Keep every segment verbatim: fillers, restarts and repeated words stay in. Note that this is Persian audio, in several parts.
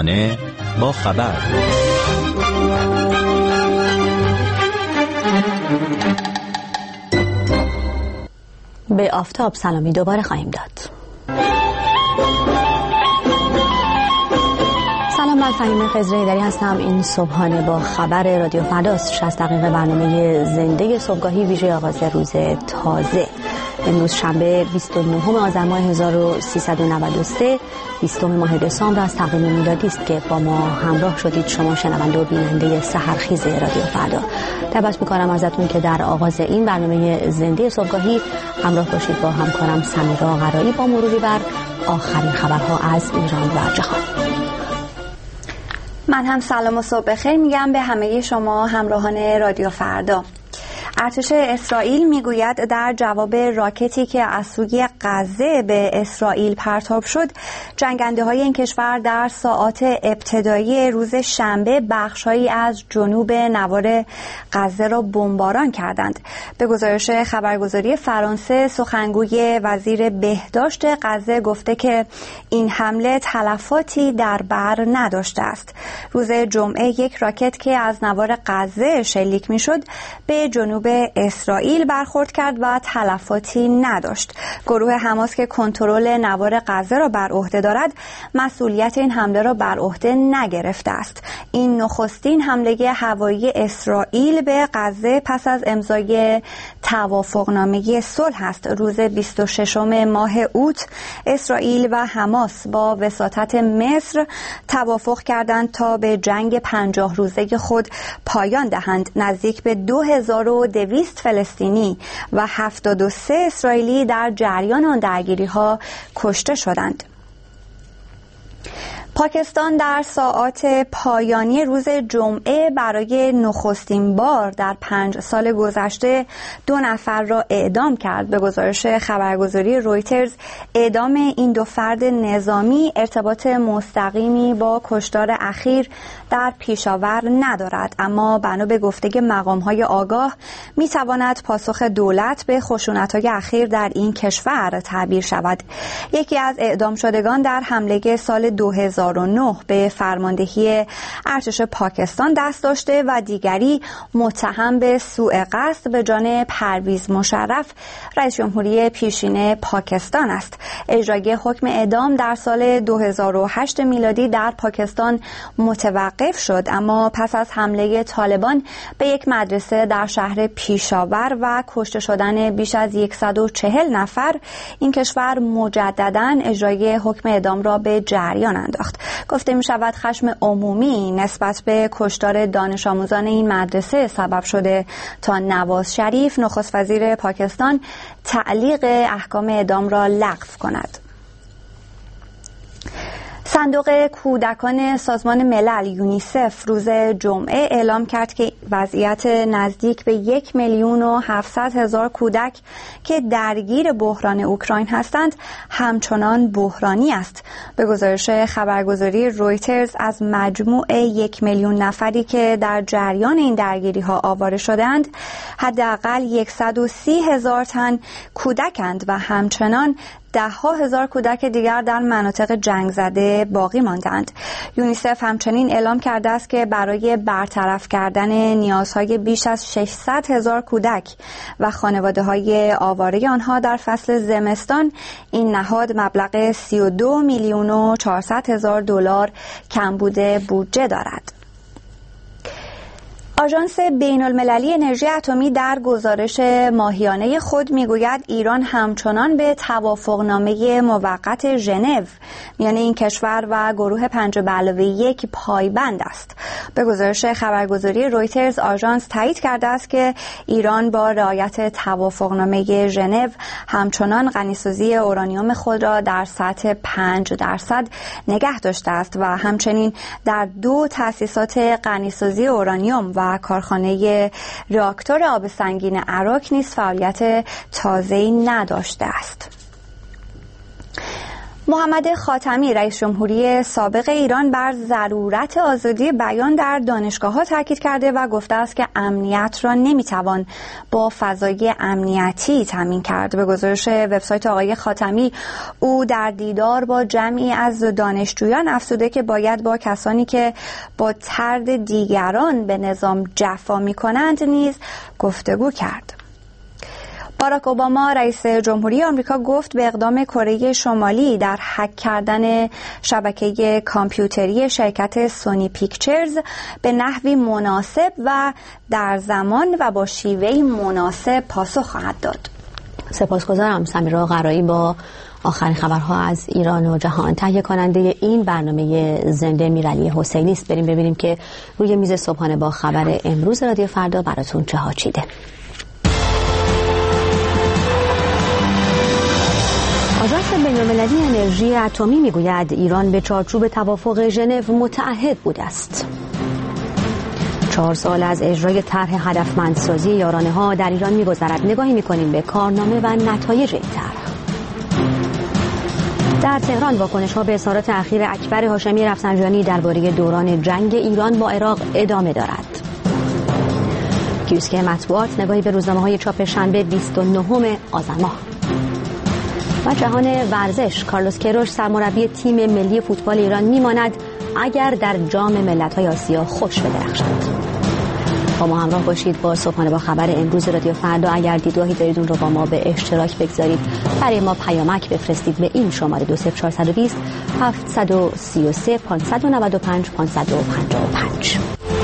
صبحانه با خبر. به آفتاب سلامی دوباره خواهیم داد. سلام، من فهیمه خضرایی‌دری هستم. این صبحانه با خبر رادیو فرداست. شصت دقیقه برنامه زنده صبحگاهی ویژه آغاز روز تازه. امروز شنبه بیست و نهم آذر ماه هزار و سیصد و نود و سه، بیستم ماه دسامبر از تقویم میلادی است که با ما همراه شدید شما شنونده و بیننده سحرخیز رادیو فردا. دعوت می‌کنم ازتون که در آغاز این برنامه زنده صبحگاهی همراه باشید با همکارم سمیرا قرایی با مروری بر آخرین خبرها از ایران و جهان. من هم سلام و صبح بخیر میگم به همه شما همراهان رادیو فردا. ارتش اسرائیل میگوید در جواب راکتی که از سوی غزه به اسرائیل پرتاب شد، جنگنده های این کشور در ساعات ابتدایی روز شنبه بخشهایی از جنوب نوار غزه را بمباران کردند. به گزارش خبرگزاری فرانسه، سخنگوی وزیر بهداشت غزه گفته که این حمله تلفاتی در بر نداشته است. روز جمعه یک راکت که از نوار غزه شلیک میشد به جنوب اسرائیل برخورد کرد و تلفاتی نداشت. گروه حماس که کنترل نوار غزه را بر عهده دارد، مسئولیت این حمله را بر عهده نگرفته است. این نخستین حمله هوایی اسرائیل به غزه پس از امضای توافقنامه صلح است. روز بیست و ششم ماه اوت، اسرائیل و حماس با وساطت مصر توافق کردند تا به جنگ پنجاه روزه خود پایان دهند. نزدیک به دو هزار و دویست فلسطینی و هفتاد و سه اسرائیلی در جریان آن درگیری‌ها کشته شدند. پاکستان در ساعات پایانی روز جمعه برای نخستین بار در پنج سال گذشته دو نفر را اعدام کرد. به گزارش خبرگزاری رویترز، اعدام این دو فرد نظامی ارتباط مستقیمی با کشتار اخیر در پیشاور ندارد، اما بنا به گفته مقام‌های آگاه می‌تواند پاسخ دولت به خشونت‌های اخیر در این کشور تعبیر شود. یکی از اعدام شدگان در حمله سال دو هزار و نه به فرماندهی ارتش پاکستان دست داشته و دیگری متهم به سوء قصد به جان پرویز مشرف، رئیس جمهوری پیشین پاکستان است. اجرای حکم اعدام در سال دو هزار و هشت میلادی در پاکستان متوقف شد، اما پس از حمله طالبان به یک مدرسه در شهر پیشاور و کشته شدن بیش از صد و چهل نفر، این کشور مجدداً اجرای حکم اعدام را به جریان انداخت. گفته می شود خشم عمومی نسبت به کشتار دانش آموزان این مدرسه سبب شده تا نواز شریف، نخست وزیر پاکستان، تعلیق احکام اعدام را لغو کند. صندوق کودکان سازمان ملل یونیسف روز جمعه اعلام کرد که وضعیت نزدیک به یک میلیون و هفتصد هزار کودک که درگیر بحران اوکراین هستند همچنان بحرانی است. به گزارش خبرگزاری رویترز، از مجموع یک میلیون نفری که در جریان این درگیری ها آواره شدند، حداقل صد و سی هزار تن کودکند و همچنان ده ها هزار کودک دیگر در مناطق جنگ زده باقی ماندند. یونیسف همچنین اعلام کرده است که برای برطرف کردن نیازهای بیش از ششصد هزار کودک و خانواده‌های آواره آنها در فصل زمستان، این نهاد مبلغ سی و دو میلیون و چهارصد هزار دلار کمبود بودجه دارد. آژانس بین‌المللی انرژی اتمی در گزارش ماهیانه خود میگوید ایران همچنان به توافقنامه موقت ژنو میان این کشور و گروه پنج به علاوه یک پایبند است. به گزارش خبرگزاری رویترز، آژانس تایید کرده است که ایران با رعایت توافقنامه ژنو همچنان غنیسازی اورانیوم خود را در سطح پنج درصد نگه داشته است و همچنین در دو تأسیسات غنیسازی اورانیوم و کارخانه راکتور آب سنگین عراق نیز فعالیت تازه‌ای نداشته است. محمد خاتمی رئیس جمهوری سابق ایران بر ضرورت آزادی بیان در دانشگاه‌ها تاکید کرده و گفته است که امنیت را نمیتوان با فضای امنیتی تامین کرد. به گزارش وبسایت آقای خاتمی، او در دیدار با جمعی از دانشجویان افزوده که باید با کسانی که با طرد دیگران به نظام جفا می‌کنند نیز گفتگو کرد. باراک اوباما رئیس جمهوری آمریکا گفت به اقدام کره شمالی در هک کردن شبکه کامپیوتری شرکت سونی پیکچرز به نحوی مناسب و در زمان و با شیوهی مناسب پاسخ خواهد داد. سپاسگزارم سمیرا قرایی با آخرین خبرها از ایران و جهان. تهیه کننده این برنامه زنده میرعلی حسینی است. بریم ببینیم که روی میز صبحانه با خبر امروز رادیو فردا براتون چه ها چیده. آژانس بین‌المللی انرژی اتمی میگوید ایران به چارچوب توافق ژنو متعهد بوده است. چهار سال از اجرای طرح هدفمندسازی یارانه‌ها در ایران می‌گذرد. نگاهی می‌کنیم به کارنامه و نتایج این طرح. در تهران واکنش‌ها به اظهارات اخیر اکبر هاشمی رفسنجانی درباره دوران جنگ ایران با عراق ادامه دارد. کیوسک مطبوعات نگاهی به روزنامه‌های چاپ شنبه بیست و نهم آذر ماه. و جهان ورزش، کارلوس کیروش سرمربی تیم ملی فوتبال ایران میماند اگر در جام ملت‌های آسیا خوش بدرخشد. با ما همراه باشید با صبحانه با خبر امروز رادیو فردا. اگر دیدگاهی دارید اون رو با ما به اشتراک بگذارید. برای ما پیامک بفرستید به این شماره دو صفر چهار دو صفر هفت سه سه پنج نه پنج پنج پنج پنج.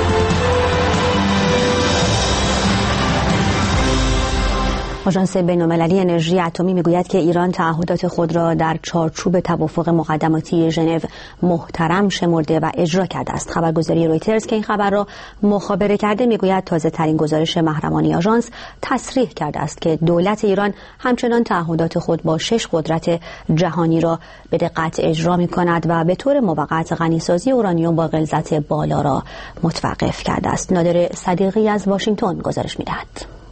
آژانس بین‌المللی انرژی اتمی میگوید که ایران تعهدات خود را در چارچوب توافق مقدماتی ژنو محترم شمرده و اجرا کرده است. خبرگزاری رویترز که این خبر را مخابره کرده میگوید تازه ترین گزارش محرمانه آژانس تصریح کرده است که دولت ایران همچنان تعهدات خود با شش قدرت جهانی را به دقت اجرا می‌کند و به طور موقت غنیسازی اورانیوم با غلظت بالا را متوقف کرده است. نادر صدیقی از واشنگتن گزارش می‌دهد.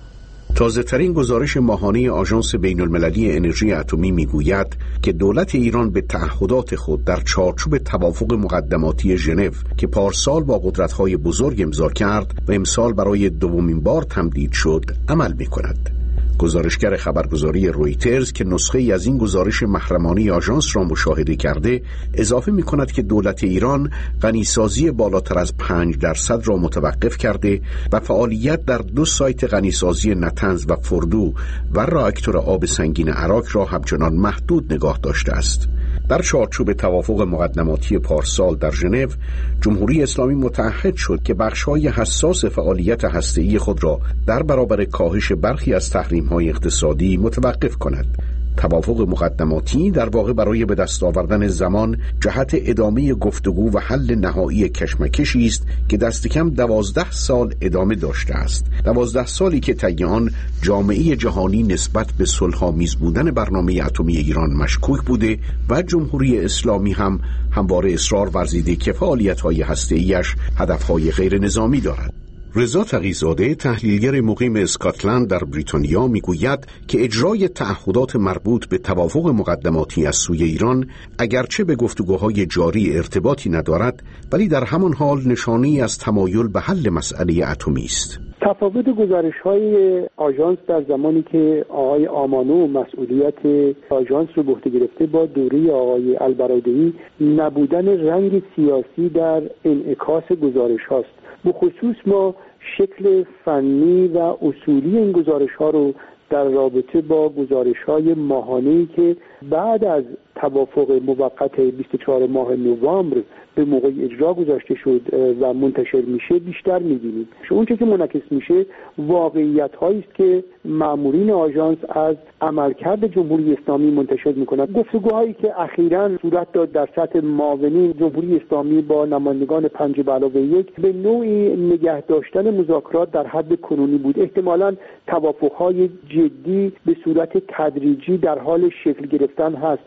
تازه‌ترین گزارش ماهانه آژانس بین‌المللی انرژی اتمی میگوید که دولت ایران به تعهدات خود در چارچوب توافق مقدماتی ژنو که پارسال با قدرت‌های بزرگ امضا کرد و امسال برای دومین بار تمدید شد عمل می‌کند. گزارشگر خبرگزاری رویترز که نسخه‌ای از این گزارش محرمانه آژانس را مشاهده کرده اضافه می‌کند که دولت ایران غنیسازی بالاتر از پنج درصد را متوقف کرده و فعالیت در دو سایت غنیسازی نتنز و فردو و راکتور آب سنگین عراق را همچنان محدود نگاه داشته است. در چارچوب توافق مقدماتی پارسال در ژنو، جمهوری اسلامی متعهد شد که بخش‌های حساس فعالیت هسته‌ای خود را در برابر کاهش برخی از تحریم‌های اقتصادی متوقف کند. توافق مقدماتی در واقع برای به دست آوردن زمان جهت ادامه گفتگو و حل نهایی کشمکشی است که دست کم دوازده سال ادامه داشته است. دوازده سالی که طی آن جامعه جهانی نسبت به صلح‌آمیز بودن برنامه اتمی ایران مشکوک بوده و جمهوری اسلامی هم همواره اصرار ورزیده که فعالیت‌های هسته‌ایش هدف‌های غیر نظامی دارد. رضا تقی‌زاده تحلیلگر مقیم اسکاتلند در بریتانیا میگوید که اجرای تعهدات مربوط به توافق مقدماتی از سوی ایران اگرچه به گفتگوهای جاری ارتباطی ندارد ولی در همان حال نشانه‌ای از تمایل به حل مسئله اتمی است. تفاوت گزارش‌های آژانس در زمانی که آقای آمانو مسئولیت آژانس رو به عهده گرفته با دوره آقای البرادعی نبودن رنگ سیاسی در انعکاس گزارش‌هاست. به خصوص ما شکل فنی و اصولی این گزارش‌ها رو در رابطه با گزارش‌های ماهانه‌ای که بعد از توافق موقت بیست و چهارم ماه نوامبر به موقع اجرا گذاشته شد و منتشر میشه بیشتر می‌بینیم. اون چیزی که منعکس میشه واقعیت‌هایی است که مامورین آژانس از عملکرد جمهوری اسلامی منتشر می‌کنند. گفتگوهایی که اخیراً صورت داد در سطح معاونین جمهوری اسلامی با نمایندگان پنج به علاوه یک به نوعی نگه داشتن مذاکرات در حد کنونی بود. احتمالاً توافق‌های جدی به صورت تدریجی در حال شکل گرفتن هست. شاید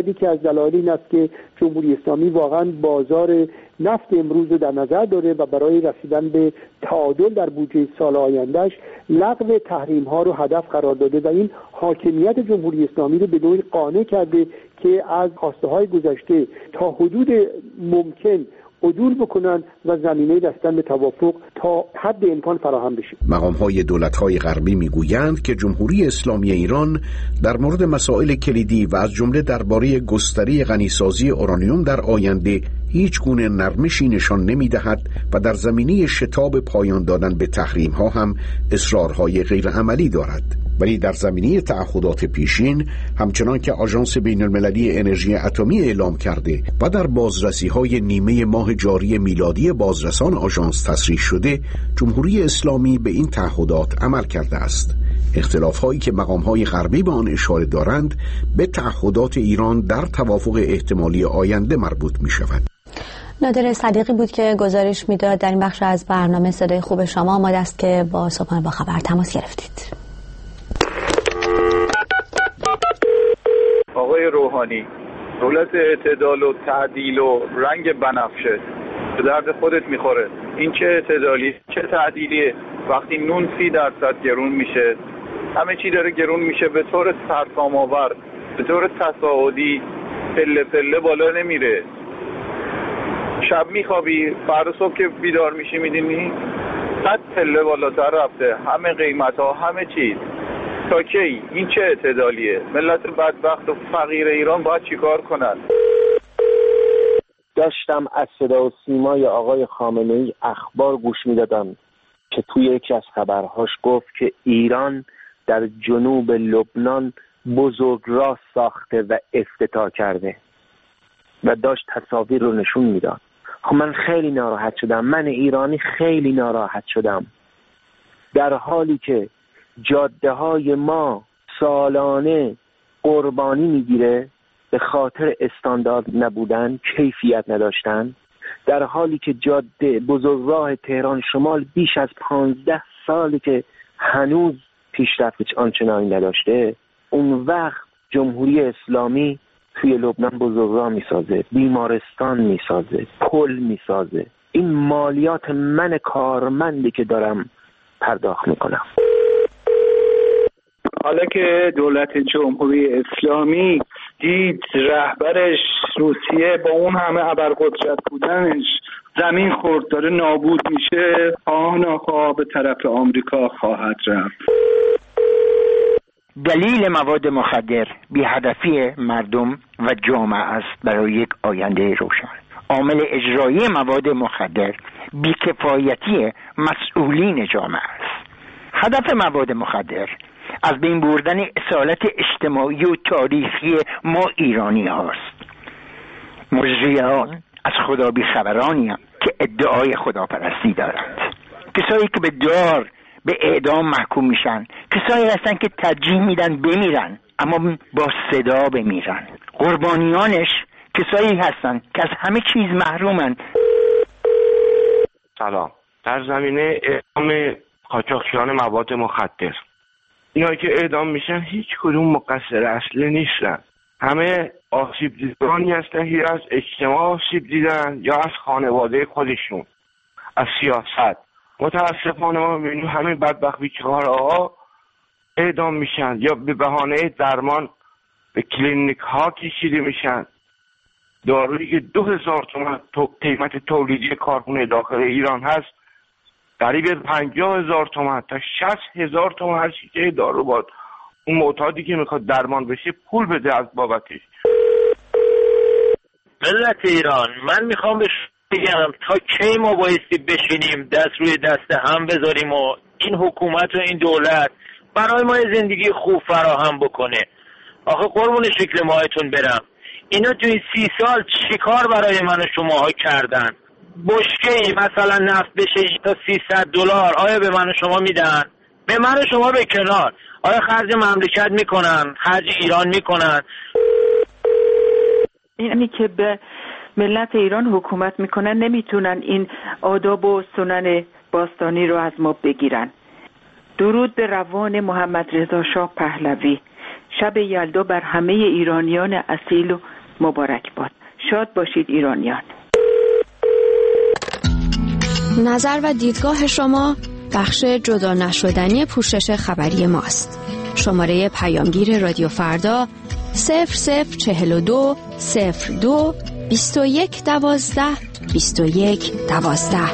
می‌آید که از دلایل این است که جمهوری اسلامی واقعا بازار نفت امروز رو در نظر داره و برای رسیدن به تعادل در بودجه سال آیندهش لغو تحریم ها رو هدف قرار داده و این حاکمیت جمهوری اسلامی رو به نوعی قانع کرده که از خواسته های گذشته تا حدود ممکن عدول بکنن و زمینه رسیدن به توافق تا حد امکان فراهم بشه. مقام‌های دولت‌های غربی می‌گویند که جمهوری اسلامی ایران در مورد مسائل کلیدی و از جمله درباره گستره غنیسازی اورانیوم در آینده هیچ گونه نرمشی نشان نمی‌دهد و در زمینه شتاب پایان دادن به تحریم‌ها هم اصرارهای غیرعملی دارد. ولی در زمینه تعهدات پیشین همچنان که آژانس بین‌المللی انرژی اتمی اعلام کرده و در بازرسی‌های نیمه ماه جاری میلادی بازرسان آژانس تصریح شده، جمهوری اسلامی به این تعهدات عمل کرده است. اختلاف‌هایی که مقام‌های غربی به آن اشاره دارند به تعهدات ایران در توافق احتمالی آینده مربوط می‌شود. نادر صدیقی بود که گزارش میداد در این بخش از برنامه صدای خوب شما. آماده است که با صبحانه با خبر تماس گرفتید. آقای روحانی، دولت اعتدال و تعدیل و رنگ بنفشه به درد خودت میخوره. این چه اعتدالی چه تعدیلیه؟ وقتی نون سی درصد گرون میشه، همه چی داره گرون میشه به طور سرسام آور، به طور تصاعدی، پله پله بالا نمیره. شب میخوابی، فردا صبح که بیدار میشی میدینی صد پله بالاتر رفته همه قیمت ها، همه چیز. تا کی؟ این چه اعتدالیه؟ ملت بدبخت و فقیر ایران باید چیکار کنن؟ داشتم از صدا و سیمای آقای خامنه‌ای اخبار گوش میدادم که توی یکی از خبرهاش گفت که ایران در جنوب لبنان بزرگراه ساخته و افتتاح کرده و داشت تصاویر رو نشون میداد. خب من خیلی ناراحت شدم، من ایرانی خیلی ناراحت شدم، در حالی که جاده های ما سالانه قربانی میگیره به خاطر استاندارد نبودن، کیفیت نداشتن، در حالی که جاده بزرگراه تهران شمال بیش از پانزده سالی که هنوز پیشرفت آنچنانی نداشته. اون وقت جمهوری اسلامی توی لبنان بزرگراه میسازه، بیمارستان میسازه، پل میسازه. این مالیات من کارمندی که دارم پرداخت میکنم. حالا که دولت جمهوری اسلامی دید رهبرش روسیه با اون همه ابرقدرت بودنش زمین خورد داره نابود میشه، خواه ناخواه به طرف آمریکا خواهد رفت. دلیل مواد مخدر بی‌هدفی مردم و جامعه است برای یک آینده روشن. عامل اجرایی مواد مخدر بی‌کفایتی مسئولین جامعه است. هدف مواد مخدر از بین بردن اصالت اجتماعی و تاریخی ما ایرانی هاست. مجریان از خدا بیخبرانی هم که ادعای خداپرستی دارند. کسایی که به دار به اعدام محکوم میشن، کسایی هستن که ترجیح میدن بمیرن اما با صدا بمیرن. قربانیانش کسایی هستن که از همه چیز محرومن. سلام. در زمینه اعدام قاچاقچیان مواد مخدر، اینایی که اعدام میشن هیچ کدوم مقصر اصلی نیستن. همه آسیب دیدگانی هستن، یا از اجتماع آسیب دیدن یا از خانواده خودشون، از سیاست. متاسفانه ما میبینیم همین بدبخت بیچاره‌ها اعدام میشن یا به بهانه درمان به کلینیک ها کشیده میشن. دارویی که دو هزار تومان قیمت تولیدی کارخونه داخل ایران هست، قریب پنجاه هزار تومان تا شصت هزار تومان هر شیشه دارو باد اون معتادی که میخواد درمان بشه پول بده از بابتش. ملت ایران، من میخوام به بگم تا کی ما بایستی بشینیم دست روی دست هم بذاریم و این حکومت و این دولت برای ما زندگی خوب فراهم بکنه؟ آخه قربون شکل ماهتون برم، اینا تو این سی سال چیکار برای من و شماها کردن؟ بشکه‌ای مثلا نفت بشه تا سیصد دلار، آیا به من و شما میدن؟ به من و شما به کنار، آیا خرج مملکت میکنن؟ خرج ایران میکنن؟ اینی که به ملت ایران حکومت میکنن نمیتونن این آداب و سنن باستانی رو از ما بگیرن. درود به روان محمد رضا شاه پهلوی. شب یلدا بر همه ایرانیان اصیل و مبارک باد. شاد باشید ایرانیان. نظر و دیدگاه شما بخش جدا نشدنی پوشش خبری ماست. شماره پیامگیر رادیو فردا صفر صفر چهل و دو صفر دو بیست و یک دوازده بیست و یک دوازده.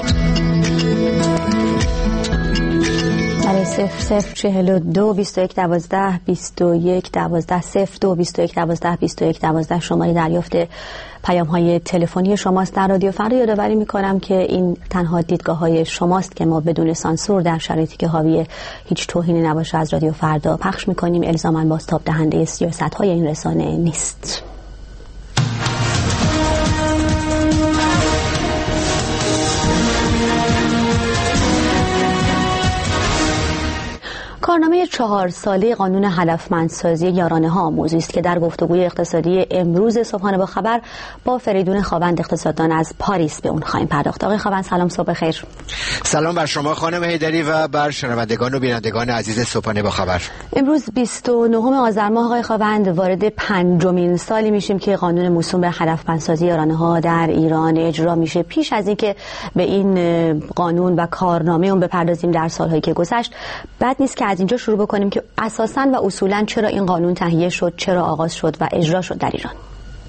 برای صفر صفر چهل و دو بیست و یک دوازده بیست و یک دوازده صفر دو بیست و یک دوازده بیست و یک دوازده شماره دریافت پیام های تلفنی شماست. در رادیو فردا یادآوری میکنم که این تنها دیدگاه های شماست که ما بدون سانسور در شرایطی که حاوی هیچ توهینی نباشه از رادیو فردا پخش میکنیم. الزاما بازتاب دهنده سیاست های این رسانه نیست. کارنامه چهار ساله قانون هدفمندسازی یارانه‌ها موضوعی است که در گفتگوی اقتصادی امروز صبحانه با خبر با فریدون خاوند اقتصاددان از پاریس به اون خواهیم پرداخت. آقای خاوند سلام، صبح خیر. سلام بر شما خانم حیدری و بر شنوندگان و بینندگان عزیز صبحانه با خبر. امروز بیست و نهم آذر ماه آقای خاوند وارد پنجمین سالی میشیم که قانون موسوم به هدفمندسازی یارانه‌ها در ایران اجرا میشه. پیش از اینکه به این قانون و کارنامه اون بپردازیم در سالهایی که گذشت، بد نیست که از اینجا شروع بکنیم که اساساً و اصولاً چرا این قانون تهیه شد، چرا آغاز شد و اجرا شد در ایران.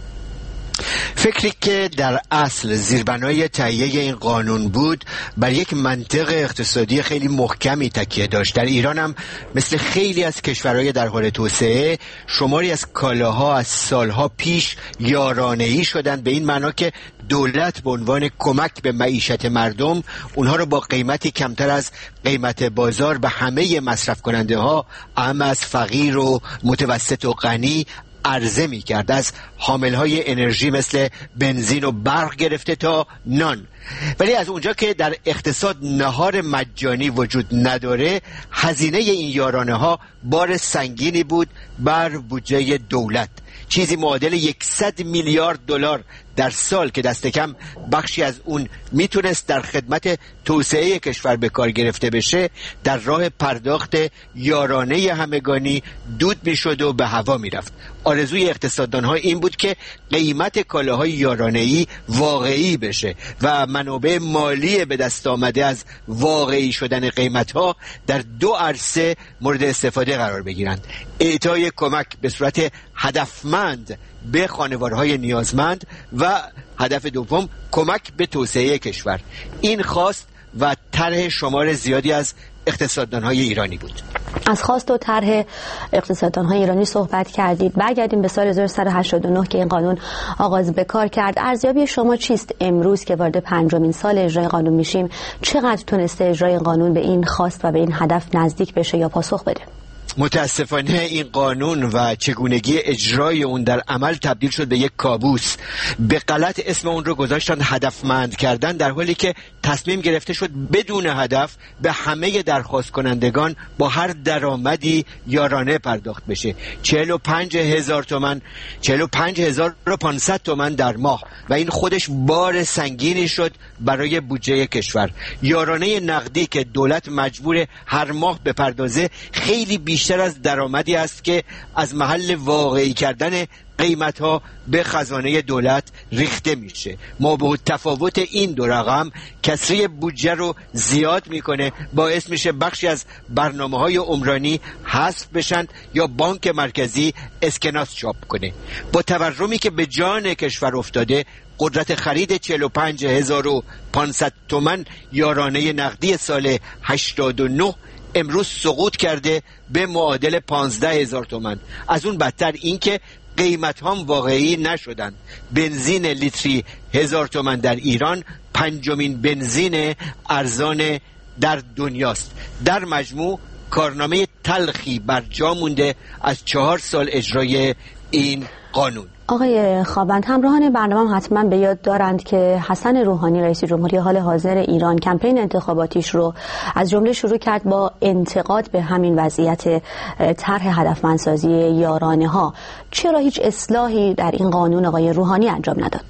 فکری که در اصل زیربنای تهیه این قانون بود بر یک منطق اقتصادی خیلی محکمی تکیه داشت. در ایران هم مثل خیلی از کشورهای در حال توسعه شماری از کالاها از سالها پیش یارانه‌ای شدن، به این معنا که دولت به عنوان کمک به معیشت مردم اونها رو با قیمتی کمتر از قیمت بازار به همه مصرف کننده ها، اهم از فقیر و متوسط و غنی، عرضه می کرد. از حاملهای انرژی مثل بنزین و برق گرفته تا نان. ولی از اونجا که در اقتصاد نهار مجانی وجود نداره، هزینه این یارانه ها بار سنگینی بود بر بودجه دولت، چیزی معادل صد میلیارد دلار در سال که دست کم بخشی از اون میتونست در خدمت توسعه کشور به کار گرفته بشه، در راه پرداخت یارانه همگانی دود میشد و به هوا میرفت. آرزوی اقتصاددانها این بود که قیمت کالاهای یارانه‌ای واقعی بشه و منابع مالی به دست آمده از واقعی شدن قیمتها در دو عرصه مورد استفاده قرار بگیرند: اعطای کمک به صورت هدفمند به خانوارهای نیازمند و هدف دوم کمک به توسعه کشور. این خواست و طرح شمار زیادی از اقتصاددانهای ایرانی بود. از خواست و طرح اقتصاددانهای ایرانی صحبت کردید. برگردیم به سال هزار و سیصد و هشتاد و نه که این قانون آغاز به کار کرد. ارزیابی شما چیست امروز که وارد پنجمین سال اجرای قانون میشیم؟ چقدر تونسته اجرای قانون به این خواست و به این هدف نزدیک بشه یا پاسخ بده؟ متاسفانه این قانون و چگونگی اجرای اون در عمل تبدیل شد به یک کابوس. به غلط اسم اون رو گذاشتن هدفمند کردن، در حالی که تصمیم گرفته شد بدون هدف به همه درخواست کنندگان با هر درآمدی یارانه پرداخت بشه. چهل و پنج هزار تومان چهل و پنج هزار و پانصد تومان در ماه و این خودش بار سنگینی شد برای بودجه کشور. یارانه نقدی که دولت مجبور هر ماه بپردازه خیلی بیشتر از درآمدی است که از محل واقعی کردن قیمت‌ها به خزانه دولت ریخته میشه. ما به تفاوت این دو رقم کسری بودجه رو زیاد میکنه، باعث میشه بخشی از برنامه‌های عمرانی حذف بشن یا بانک مرکزی اسکناس چاپ کنه. با تورمی که به جان کشور افتاده، قدرت خرید چهل و پنج هزار و پانصد تومان یارانه نقدی سال هشتاد و نه امروز سقوط کرده به معادل پانزده هزار تومان. از اون بدتر این که قیمت هم واقعی نشدن. بنزین لیتری هزار تومان در ایران پنجمین بنزین ارزان در دنیاست. در مجموع کارنامه تلخی بر جا مونده از چهار سال اجرای این قانون. آقای خاوند، همراهان برنامه حتما به یاد دارند که حسن روحانی رئیس جمهوری حال حاضر ایران کمپین انتخاباتیش رو از جمله شروع کرد با انتقاد به همین وضعیت طرح هدفمندسازی یارانه ها. چرا هیچ اصلاحی در این قانون آقای روحانی انجام نداد؟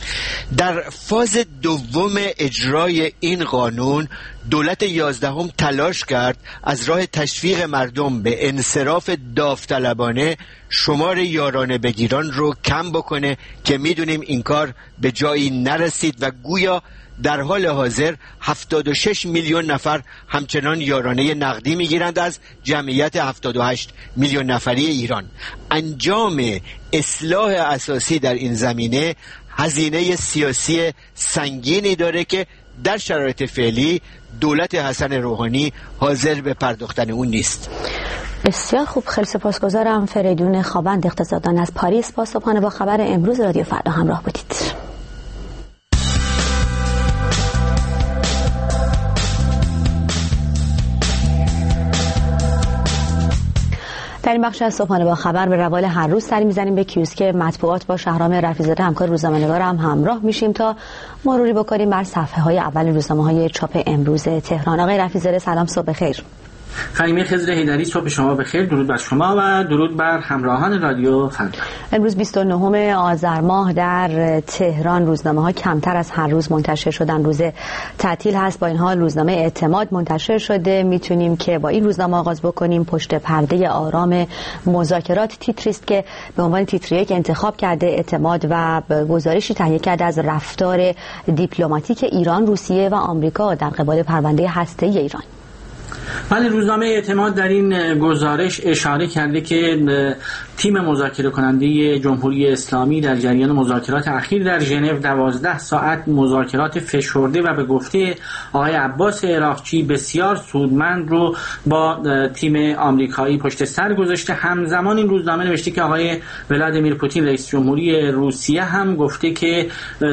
در فاز دوم اجرای این قانون دولت یازدهم تلاش کرد از راه تشویق مردم به انصراف داوطلبانه شمار یارانه بگیران رو کم بکنه که میدونیم این کار به جایی نرسید و گویا در حال حاضر هفتاد و شش میلیون نفر همچنان یارانه نقدی میگیرند از جمعیت هفتاد و هشت میلیون نفری ایران. انجام اصلاح اساسی در این زمینه هزینه سیاسی سنگینی داره که در شرایط فعلی دولت حسن روحانی حاضر به پرداختن اون نیست. بسیار خوب، خیلی سپاسگزارم. فریدون خوابند، اقتصاددان از پاریس، با صبحانه با خبر امروز رادیو فردا همراه بودید. در این بخش از صبحانه با خبر به روال هر روز سری میزنیم به کیوسک مطبوعات. با شهرام رفیع‌زاده همکار روزنامه‌نگار هم همراه میشیم تا مروری بکنیم بر صفحه های اول روزنامه‌های چاپ امروز تهران. آقای رفیع‌زاده سلام، صبح بخیر. خانم خضر حیدری، صبح شما بخیر. درود بر شما و درود بر همراهان رادیو فردا. امروز بیست و نهم آذر ماه در تهران روزنامه‌ها کمتر از هر روز منتشر شدن. روز تعطیل هست، با این حال روزنامه اعتماد منتشر شده. میتونیم که با این روزنامه آغاز بکنیم. پشت پرده آرام مذاکرات تیتری است که به عنوان تیتر یک انتخاب کرده اعتماد و گزارشی تهیه کرده از رفتار دیپلماتیک ایران، روسیه و آمریکا در قبال پرونده هسته‌ای ایران. ولی روزنامه اعتماد در این گزارش اشاره کرده که تیم مذاکره کننده جمهوری اسلامی در جریان مذاکرات اخیر در ژنو دوازده ساعت مذاکرات فشرده و به گفته آقای عباس عراقچی بسیار سودمند رو با تیم آمریکایی پشت سر گذاشته. همزمان این روزنامه نوشته که آقای ولادیمیر پوتین رئیس جمهوری روسیه هم گفته که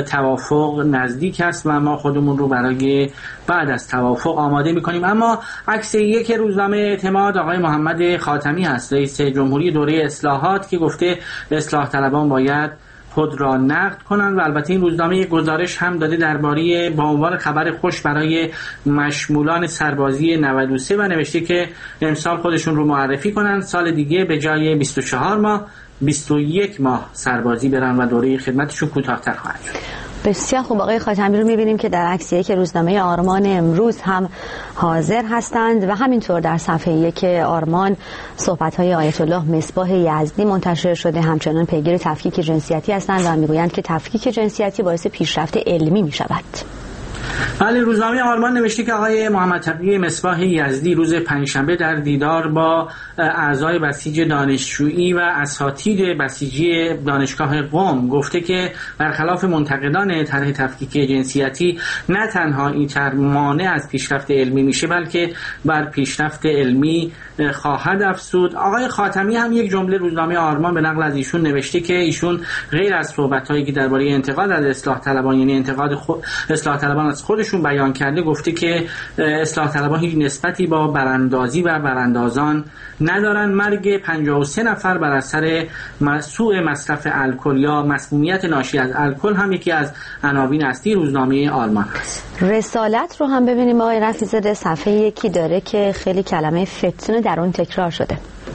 توافق نزدیک است و ما خودمون رو برای بعد از توافق آماده می‌کنیم. اما عکس یک روزنامه اعتماد آقای محمد خاتمی هست، رئیس جمهوری دوره اصلاحات، که گفته اصلاح طلبان باید خود را نقد کنند. و البته این روزنامه یک گزارش هم داده درباره با عنوان خبر خوش برای مشمولان سربازی نود و سه و نوشته که امسال خودشون رو معرفی کنند، سال دیگه به جای بیست و چهار ماه بیست و یک ماه سربازی برن و دوره خدمتشون کوتاه‌تر خواهد شد. بسیار خوب. آقای خاتمی رو می‌بینیم که در عکس یک روزنامه آرمان امروز هم حاضر هستند و همینطور در صفحه یک آرمان صحبت‌های آیت الله مصباح یزدی منتشر شده. همچنان پیگیر تفکیک جنسیتی هستند و میگویند که تفکیک جنسیتی باعث پیشرفت علمی می‌شود. بله، روزنامه آرمان نوشته که آقای محمد تقی مصباح یزدی روز پنجشنبه در دیدار با اعضای بسیج دانشجویی و اساتید بسیجی دانشگاه قم گفته که برخلاف منتقدان طرح تفکیک جنسیتی نه تنها این طرح مانع از پیشرفت علمی میشه بلکه بر پیشرفت علمی خواهد افزود. آقای خاتمی هم یک جمله روزنامه آرمان به نقل از ایشون نوشته که ایشون غیر از صحبت‌هایی که درباره انتقاد از اصلاح طلبان یعنی انتقاد خود اصلاح طلبان از خودشون بیان کرده، گفته که اصلاح طلبان هیچ نسبتی با براندازی و براندازان ندارن. مرگ پنجاه و سه نفر بر اثر سوء مصرف الکل یا مسمومیت ناشی از الکل هم یکی از عناوین اصلی روزنامه آلمان است. رسالت رو هم ببینیم آقای رفیع‌زاده، صفحه یکی داره که خیلی کلمه فتنه در اون تکرار شده.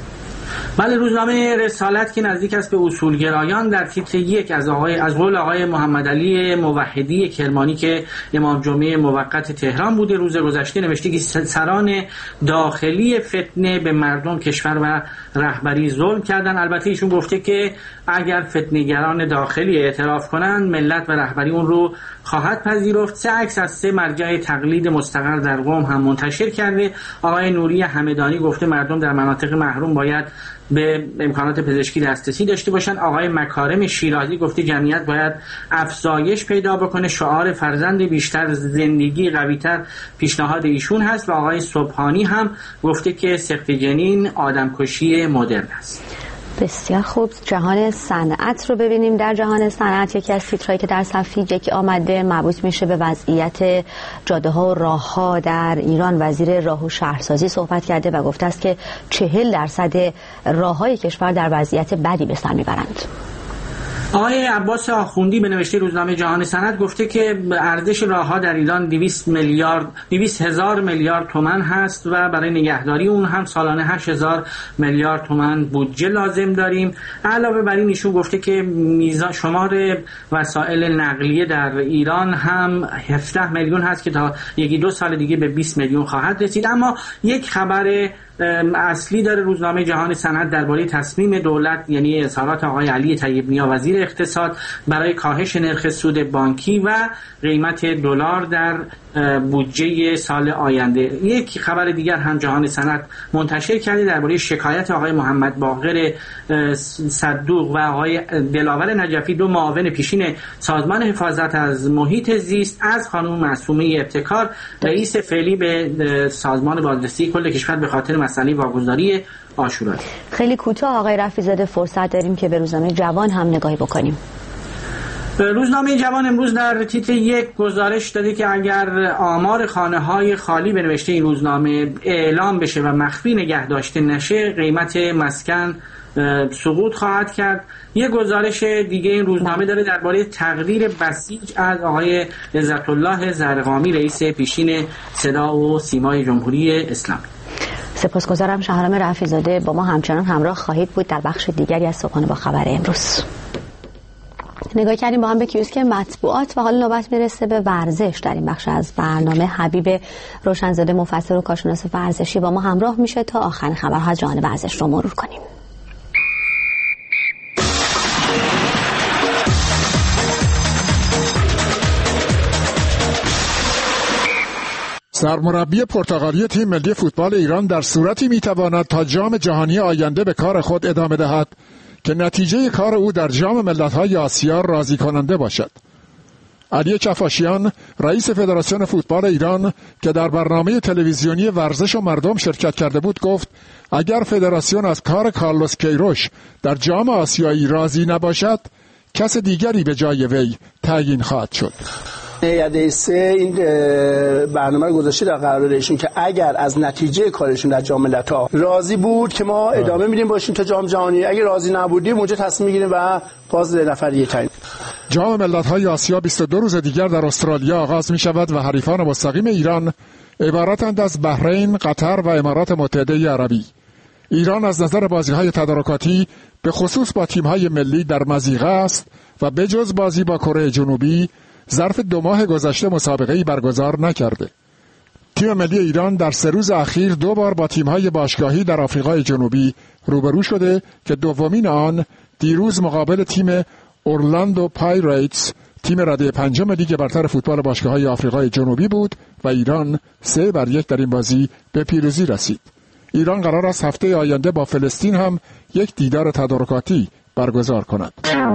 بله، روزنامه رسالت که نزدیک است به اصولگرایان در تیتر یک از آقای از قول آقای محمد علی موحدی کرمانی که امام جمعه موقت تهران بوده روز گذشته نوشته که سران داخلی فتنه به مردم کشور و رهبری ظلم کردن. البته ایشون گفته که اگر فتنه‌گران داخلی اعتراف کنند ملت و رهبری اون رو خواهد پذیرفت. سه عکس از سه مرجع تقلید مستقر در قم هم منتشر کرده. آقای نوری همدانی گفته مردم در مناطق محروم باید به امکانات پزشکی دسترسی داشته باشند. آقای مکارم شیرازی گفته جمعیت باید افزایش پیدا بکنه. شعار فرزند بیشتر زندگی قوی‌تر پیشنهاد ایشون هست. و آقای صبحانی هم گفته که سقط جنین آدمکشی مدرن است. بسیار خوب. جهان صنعت رو ببینیم. در جهان صنعت یکی از تیترهایی که در صفحه یک آمده مربوط میشه به وضعیت جاده ها و راه ها در ایران. وزیر راه و شهرسازی صحبت کرده و گفته است که چهل درصد راه های کشور در وضعیت بدی به سر میبرند. آقای عباس آخوندی به نوشته روزنامه جهان سند گفته که ارزش راه‌ها در ایران دویست میلیارد دویست هزار میلیارد تومان هست و برای نگهداری اون هم سالانه هشت هزار میلیارد تومان بودجه لازم داریم. علاوه بر این ایشون گفته که میزان شمار وسایل نقلیه در ایران هم هفده میلیون هست که تا یکی دو سال دیگه به بیست میلیون خواهد رسید. اما یک خبر اصلی داره روزنامه جهان سند درباره تصمیم دولت، یعنی اظهارات آقای علی طیب نیا وزیر اقتصاد برای کاهش نرخ سود بانکی و قیمت دلار در بودجه سال آینده. یک خبر دیگر هم جهان سند منتشر کرده درباره شکایت آقای محمد باقر صدوق و آقای دلاور نجفی، دو معاون پیشین سازمان حفاظت از محیط زیست، از خانم معصومه ابتکار رئیس فعلی به سازمان بازرسی کل کشور به خاطر مسئله واگذاری عاشورا. خیلی کوتاه آقای رفیع‌زاده فرصت داریم که به روزنامه جوان هم نگاهی بکنیم. روزنامه جوان امروز در تیتر یک گزارش داده که اگر آمار خانه‌های خالی به نوشته این روزنامه اعلام بشه و مخفی نگه داشته نشه، قیمت مسکن سقوط خواهد کرد. یک گزارش دیگه این روزنامه داره درباره تقریر بسیج از آقای عزت الله زرقامی رئیس پیشین صدا و سیمای جمهوری اسلامی. سپاسگزارم. شهرام رفیع‌زاده با ما همچنان همراه خواهید بود در بخش دیگری از صبحانه با خبر امروز. نگاه کردیم با هم به کیوسک مطبوعات و حالا نوبت میرسه به ورزش. در این بخش از برنامه حبیب روشنزاده مفسر و کارشناس ورزشی با ما همراه میشه تا آخرین خبرها از جهان ورزش رو مرور کنیم. سرمربی پرتغالی تیم ملی فوتبال ایران در صورتی میتواند تا جام جهانی آینده به کار خود ادامه دهد که نتیجه کار او در جام ملت‌های آسیا راضی کننده باشد. علی کفاشیان رئیس فدراسیون فوتبال ایران که در برنامه تلویزیونی ورزش و مردم شرکت کرده بود گفت اگر فدراسیون از کار کارلوس کیروش در جام آسیایی راضی نباشد کس دیگری به جای وی تعیین خواهد شد. هیئت سه این برنامه رو گذاشته در قراردادشون که اگر از نتیجه کارشون در جام ملت‌ها راضی بود که ما ادامه میدیم باشیم تا جام جهانی، اگه راضی نبودیم اونجا تصمیم میگیریم و باز نفریه تعیین. جام ملت‌های آسیا بیست و دو روز دیگر در استرالیا آغاز می شود و حریفان مستقیم ایران عبارتند از بحرین، قطر و امارات متحده عربی. ایران از نظر بازی‌های تدارکاتی به خصوص با تیم‌های ملی در مضیقه است و بجز بازی با کره جنوبی ظرف دو ماه گذشته مسابقه‌ای برگزار نکرده. تیم ملی ایران در سه روز اخیر دو بار با تیم‌های باشگاهی در آفریقای جنوبی روبرو شده که دومین آن دیروز مقابل تیم اورلاندو پایریتس، تیم رده پنجم لیگ برتر فوتبال باشگاه‌های آفریقای جنوبی بود و ایران سه بر یک در این بازی به پیروزی رسید. ایران قرار است هفته آینده با فلسطین هم یک دیدار تدارکاتی برگزار کند.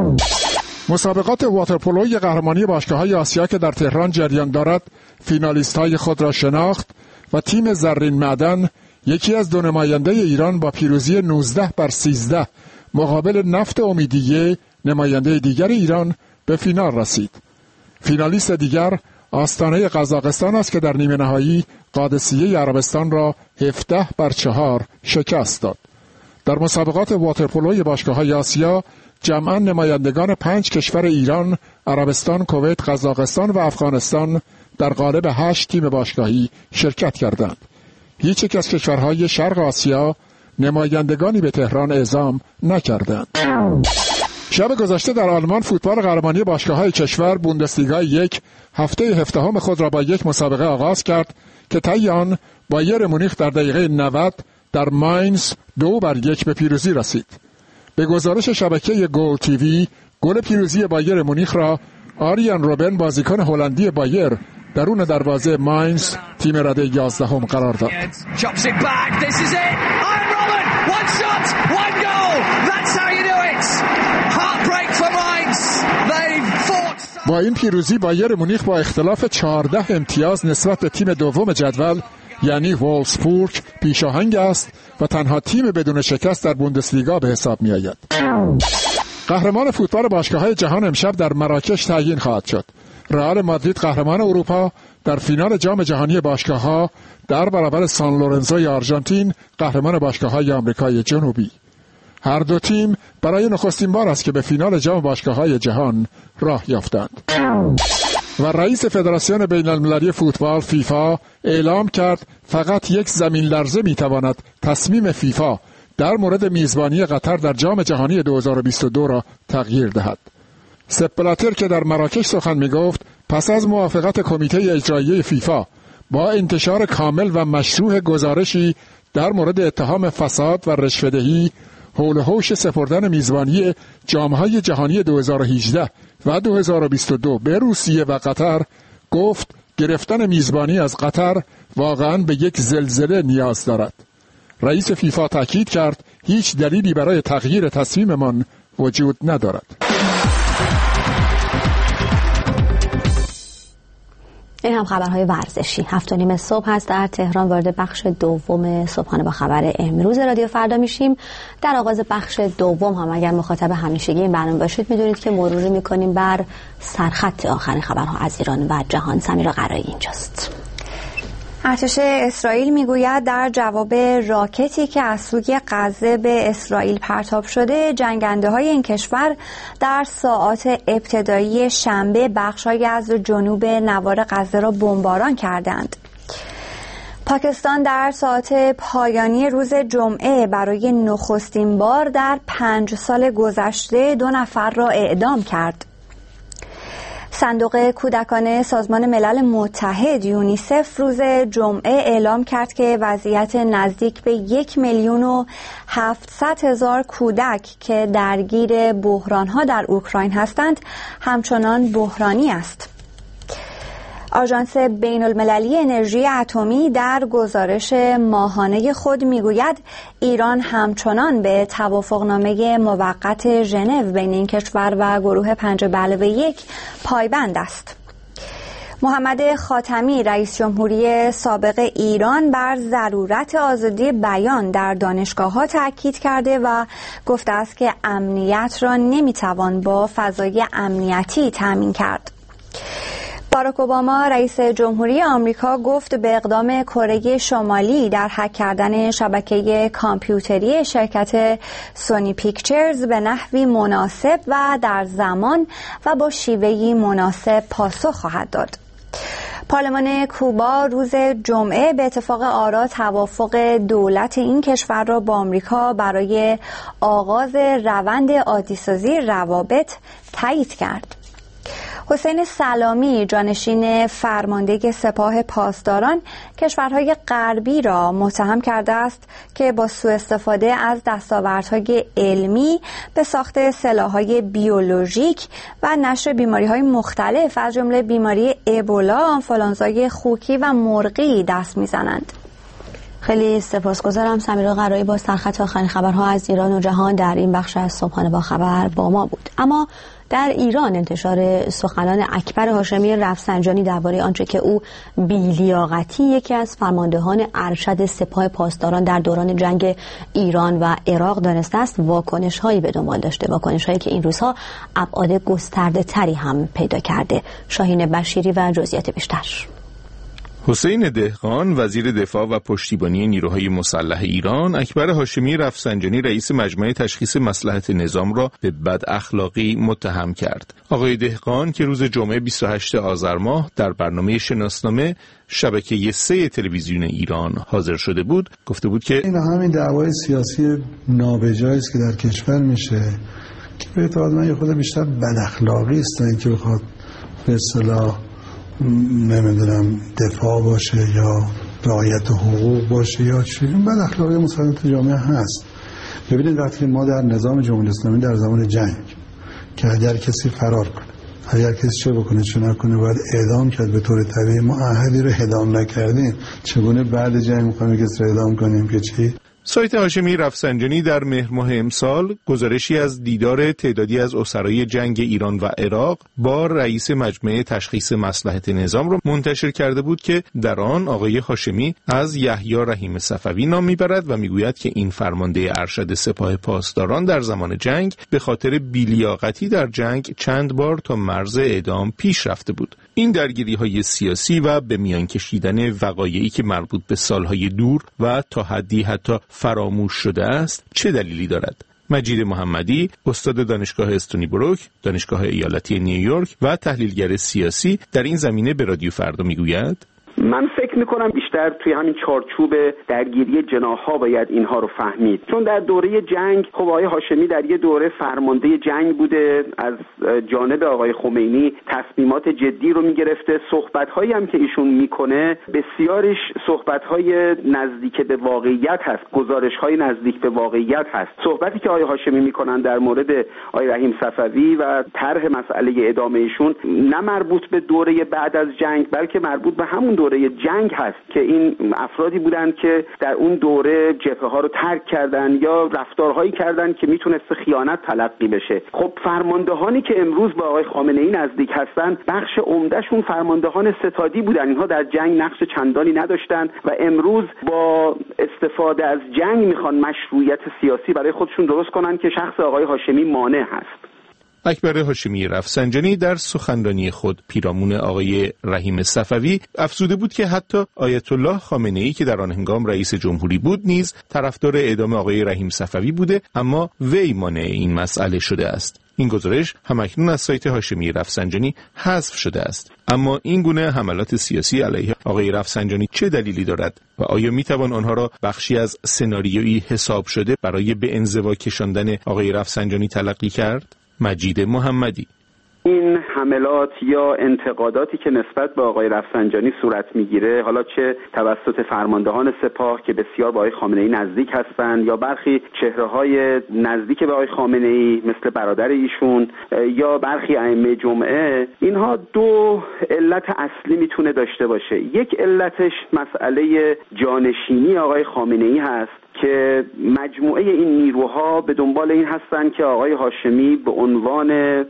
مسابقات واترپولوی قهرمانی باشگاه‌های آسیا که در تهران جریان دارد، فینالیست‌های خود را شناخت و تیم زرین معدن یکی از دو نماینده ایران با پیروزی نوزده بر سیزده مقابل نفت امیدیه نماینده دیگر ایران به فینال رسید. فینالیست دیگر آستانه قزاقستان است که در نیمه نهایی قادسیه عربستان را هفده بر چهار شکست داد. در مسابقات واترپولوی باشگاه‌های آسیا جمعاً نمایندگان پنج کشور ایران، عربستان، کویت، قزاقستان و افغانستان در قالب هشت تیم باشگاهی شرکت کردند. هیچ یک از کشورهای شرق آسیا نمایندگانی به تهران اعزام نکردند. شب گذشته در آلمان فوتبال قهرمانی باشگاه‌های کشور بوندسلیگا یک هفته هفدهم خود را با یک مسابقه آغاز کرد که طی آن بایر مونیخ در دقیقه نود در ماینز دو بر یک به پیروزی رسید. به گزارش شبکه گل تیوی، گل پیروزی بایر مونیخ را آریان روبن بازیکن هلندی بایر درون دروازه ماینز تیم رده یازدهم قرار داد. با این پیروزی بایر مونیخ با اختلاف چهارده امتیاز نسبت به تیم دوم جدول یعنی وولفسبورگ پیشاهنگ است و تنها تیم بدون شکست در بوندسلیگا به حساب می آید. قهرمان فوتبال باشگاه‌های جهان امشب در مراکش تعیین خواهد شد. رئال مادرید قهرمان اروپا در فینال جام جهانی باشگاه‌ها در برابر سان لورنزوی آرژانتین قهرمان باشگاه‌های آمریکای جنوبی. هر دو تیم برای نخستین بار است که به فینال جام باشگاه‌های جهان راه یافتند. و رئیس فدراسیون بین المللی فوتبال فیفا اعلام کرد فقط یک زمین لرزه میتواند تصمیم فیفا در مورد میزبانی قطر در جام جهانی دو هزار و بیست و دو را تغییر دهد. سپ بلاتر که در مراکش سخن میگفت پس از موافقت کمیته اجرایی فیفا با انتشار کامل و مشروع گزارشی در مورد اتهام فساد و رشوه‌دهی حول و حوش سپردن میزبانی جام‌های جهانی دو هزار و هجده و دو هزار و بیست و دو به روسیه و قطر، گفت گرفتن میزبانی از قطر واقعاً به یک زلزله نیاز دارد. رئیس فیفا تاکید کرد هیچ دلیلی برای تغییر تصمیممان وجود ندارد. این هم خبرهای ورزشی. هفت و نیم صبح هست در تهران. وارد بخش دوم صبحانه با خبر امروز رادیو فردا میشیم. در آغاز بخش دوم هم اگر مخاطب همیشگی این برنامه باشید میدونید که مروری میکنیم بر سرخط آخرین خبرها از ایران و جهان. سمیرا قرایی اینجاست. ارتش اسرائیل میگوید در جواب راکتی که از سوی غزه به اسرائیل پرتاب شده، جنگنده های این کشور در ساعات ابتدایی شنبه بخش‌هایی از جنوب نوار غزه را بمباران کردند. پاکستان در ساعات پایانی روز جمعه برای نخستین بار در پنج سال گذشته دو نفر را اعدام کرد. صندوق کودکان سازمان ملل متحد یونیسف روز جمعه اعلام کرد که وضعیت نزدیک به یک میلیون و هفتصد هزار کودک که درگیر بحران‌ها در اوکراین هستند همچنان بحرانی است. آژانس بین المللی انرژی اتمی در گزارش ماهانه خود میگوید ایران همچنان به توافقنامه موقت ژنو بین این کشور و گروه پنج به علاوه یک پایبند است. محمد خاتمی رئیس جمهوری سابق ایران بر ضرورت آزادی بیان در دانشگاه‌ها تاکید کرده و گفته است که امنیت را نمیتوان با فضای امنیتی تامین کرد. باراک اوباما رئیس جمهوری آمریکا گفت به اقدام کره شمالی در هک کردن شبکه کامپیوتری شرکت سونی پیکچرز به نحوی مناسب و در زمان و با شیوهی مناسب پاسخ خواهد داد. پارلمان کوبا روز جمعه به اتفاق آرا توافق دولت این کشور را با آمریکا برای آغاز روند عادی‌سازی روابط تایید کرد. حسین سلامی جانشین فرمانده سپاه پاسداران کشورهای غربی را متهم کرده است که با سوء استفاده از دستاوردهای علمی به ساخت سلاح‌های بیولوژیک و نشر بیماری‌های مختلف از جمله بیماری ابولا، آنفولانزای خوکی و مرغی دست می‌زنند. خیلی سپاسگزارم. سمیرا قرایی با سرخط آخرین خبرها از ایران و جهان در این بخش از صبحانه با خبر با ما بود. اما در ایران انتشار سخنان اکبر هاشمی رفسنجانی درباره آنچه که او بی‌لیاقتی یکی از فرماندهان ارشد سپاه پاسداران در دوران جنگ ایران و عراق دانسته است، واکنش‌هایی به دنبال داشته، واکنش‌هایی که این روزها ابعاد گسترده‌تری هم پیدا کرده. شاهین بشیری و جزئیات بیشتر. حسین دهقان وزیر دفاع و پشتیبانی نیروهای مسلح ایران اکبر هاشمی رفسنجانی رئیس مجمع تشخیص مصلحت نظام را به بد اخلاقی متهم کرد. آقای دهقان که روز جمعه بیست و هشتم آذر ماه در برنامه شناسنامه شبکه سه تلویزیون ایران حاضر شده بود گفته بود که این همین دعوای سیاسی نابجایی است که در کشور میشه که به اعتقاد من یه خود بیشتر بد اخلاقی است تا اینکه بخواد به اصطلاح نمیدونم دفاع باشه یا رعایت حقوق باشه یا چی. این بد اخلاقی مسلماً تو جامعه هست. ببینید وقتی ما در نظام جمهوری اسلامی در زمان جنگ که اگر کسی فرار کنه، اگر کسی چه بکنه چه نکنه باید اعدام کرد به طور طبیعی، ما عهدی رو اعدام نکردیم، چگونه بعد جنگ می‌خوایم کسی رو اعدام کنیم که چی؟ سایت هاشمی رفسنجانی در مهر ماه امسال گزارشی از دیدار تعدادی از اسرای جنگ ایران و عراق با رئیس مجمع تشخیص مصلحت نظام را منتشر کرده بود که در آن آقای هاشمی از یحیی رحیم صفوی نام میبرد و میگوید که این فرمانده ارشد سپاه پاسداران در زمان جنگ به خاطر بی‌لیاقتی در جنگ چند بار تا مرز اعدام پیش رفته بود. این درگیری‌های سیاسی و به میان کشیدن وقایعی که مربوط به سالهای دور و تا حدی حتی فراموش شده است چه دلیلی دارد؟ مجید محمدی، استاد دانشگاه استونی بروک، دانشگاه ایالتی نیویورک و تحلیلگر سیاسی، در این زمینه به رادیو فردا میگوید: من فکر میکنم بیشتر توی همین چارچوب درگیری جناح‌ها باید اینها رو فهمید، چون در دوره جنگ خب آقای هاشمی در یه دوره فرمانده جنگ بوده، از جانب آقای خمینی تصمیمات جدی رو میگرفته. صحبت‌هایی هم که ایشون میکنه بسیارش صحبت‌های نزدیک به واقعیت هست، گزارش‌های نزدیک به واقعیت هست. صحبتی که آقای هاشمی میکنن در مورد آقای رحیم صفوی و طرح مسئله ادامه ایشون نه مربوط به دوره بعد از جنگ، بلکه مربوط به همون دوره جنگ هست که این افرادی بودند که در اون دوره جبهه ها رو ترک کردن یا رفتارهایی کردن که میتونست خیانت تلقی بشه. خب فرماندهانی که امروز با آقای خامنه ای نزدیک هستن بخش عمدهشون فرماندهان ستادی بودن، اینها در جنگ نقش چندانی نداشتن و امروز با استفاده از جنگ میخوان مشروعیت سیاسی برای خودشون درست کنن که شخص آقای هاشمی مانع هست. اکبر هاشمی رفسنجانی در سخنرانی خود پیرامون آقای رحیم صفوی افزوده بود که حتی آیت الله خامنه ای که در آن هنگام رئیس جمهوری بود نیز طرفدار اعدام آقای رحیم صفوی بوده، اما وی مانع این مسئله شده است. این گزارش همکنون از سایت هاشمی رفسنجانی حذف شده است. اما این گونه حملات سیاسی علیه آقای رفسنجانی چه دلیلی دارد و آیا میتوان آنها را بخشی از سناریویی حساب شده برای به انزوا کشاندن آقای رفسنجانی تلقی کرد؟ مجید محمدی: این حملات یا انتقاداتی که نسبت به آقای رفسنجانی صورت میگیره، حالا چه توسط فرماندهان سپاه که بسیار با آقای خامنه ای نزدیک هستند یا برخی چهره‌های نزدیک به آقای خامنه ای مثل برادر ایشون یا برخی ائمه جمعه، اینها دو علت اصلی میتونه داشته باشه. یک علتش مسئله جانشینی آقای خامنه ای هست که مجموعه این نیروها به دنبال این هستن که آقای هاشمی به عنوان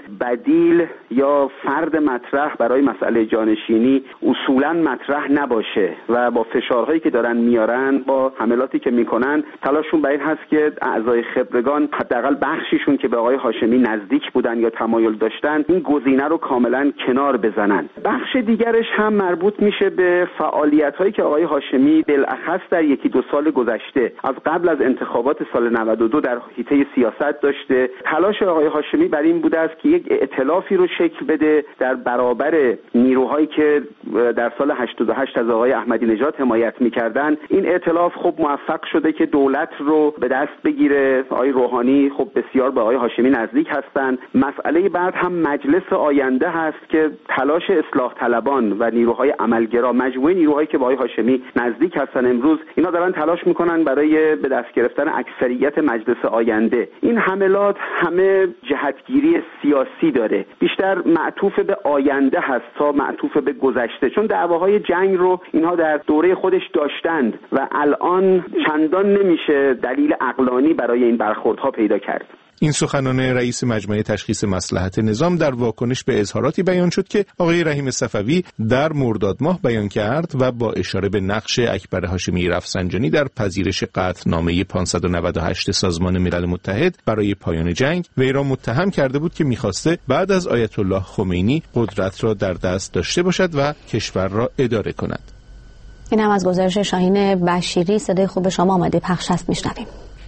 بدیل یا فرد مطرح برای مسئله جانشینی اصولاً مطرح نباشه و با فشارهایی که دارن میارن، با حملاتی که میکنن، تلاششون بر این هست که اعضای خبرگان حداقل بخشیشون که به آقای هاشمی نزدیک بودن یا تمایل داشتن این گزینه رو کاملاً کنار بزنن. بخش دیگرش هم مربوط میشه به فعالیت‌هایی که آقای هاشمی بالاخص در یکی دو سال گذشته از قبل از انتخابات سال نود و دو در حیطه سیاست داشته. تلاش آقای هاشمی بر این بوده است که یک ائتلافی رو شکل بده در برابر نیروهایی که در سال هشتاد و هشت از آقای احمدی نژاد حمایت می‌کردند. این ائتلاف خب موفق شده که دولت رو به دست بگیره. آقای روحانی خب بسیار به آقای هاشمی نزدیک هستند. مسئله بعد هم مجلس آینده هست که تلاش اصلاح طلبان و نیروهای عملگرا، مجموعه نیروهایی که با آقای هاشمی نزدیک هستن، امروز اینا دارن تلاش میکنن برای به دست گرفتن اکثریت مجلس آینده. این حملات همه جهتگیری سیاسی داره، بیشتر معطوف به آینده هست تا معطوف به گذشته، چون دعواهای جنگ رو اینها در دوره خودش داشتند و الان چندان نمیشه دلیل عقلانی برای این برخوردها پیدا کرد. این سخنان رئیس مجمع تشخیص مصلحت نظام در واکنش به اظهاراتی بیان شد که آقای رحیم صفوی در مرداد ماه بیان کرد و با اشاره به نقش اکبر هاشمی رفسنجانی در پذیرش قطعنامه پانصد و نود و هشت سازمان ملل متحد برای پایان جنگ وی را متهم کرده بود که می‌خواسته بعد از آیت الله خمینی قدرت را در دست داشته باشد و کشور را اداره کند. این هم از گزارش شاهین بشیری. صدای خوب شما آماده پخش است، میشنویم.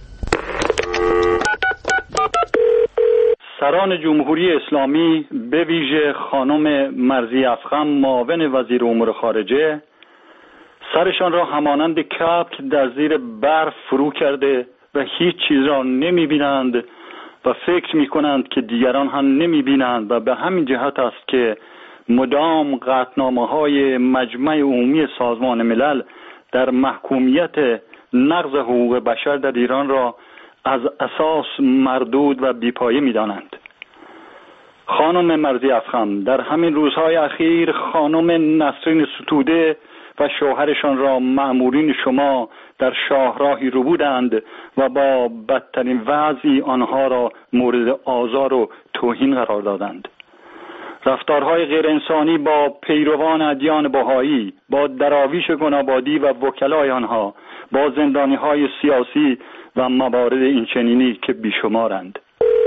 سران جمهوری اسلامی به ویژه خانم مرضی افخم معاون وزیر امور خارجه سرشان را همانند کبک در زیر برف فرو کرده و هیچ چیز را نمی بینند و فکر می کنند که دیگران هم نمی بینند و به همین جهت است که مدام قطعنامه های مجمع عمومی سازمان ملل در محکومیت نقض حقوق بشر در ایران را از اساس مردود و بیپایه می دانند. خانم مرضی افخم در همین روزهای اخیر خانم نسرین ستوده و شوهرشان را مأمورین شما در شاهراهی رو بودند و با بدترین وضعی آنها را مورد آزار و توهین قرار دادند. رفتارهای غیر انسانی با پیروان ادیان بهایی، با دراویش گنابادی و وکلای آنها، با زندانیهای سیاسی و موارد اینچنینی که بیشمارند.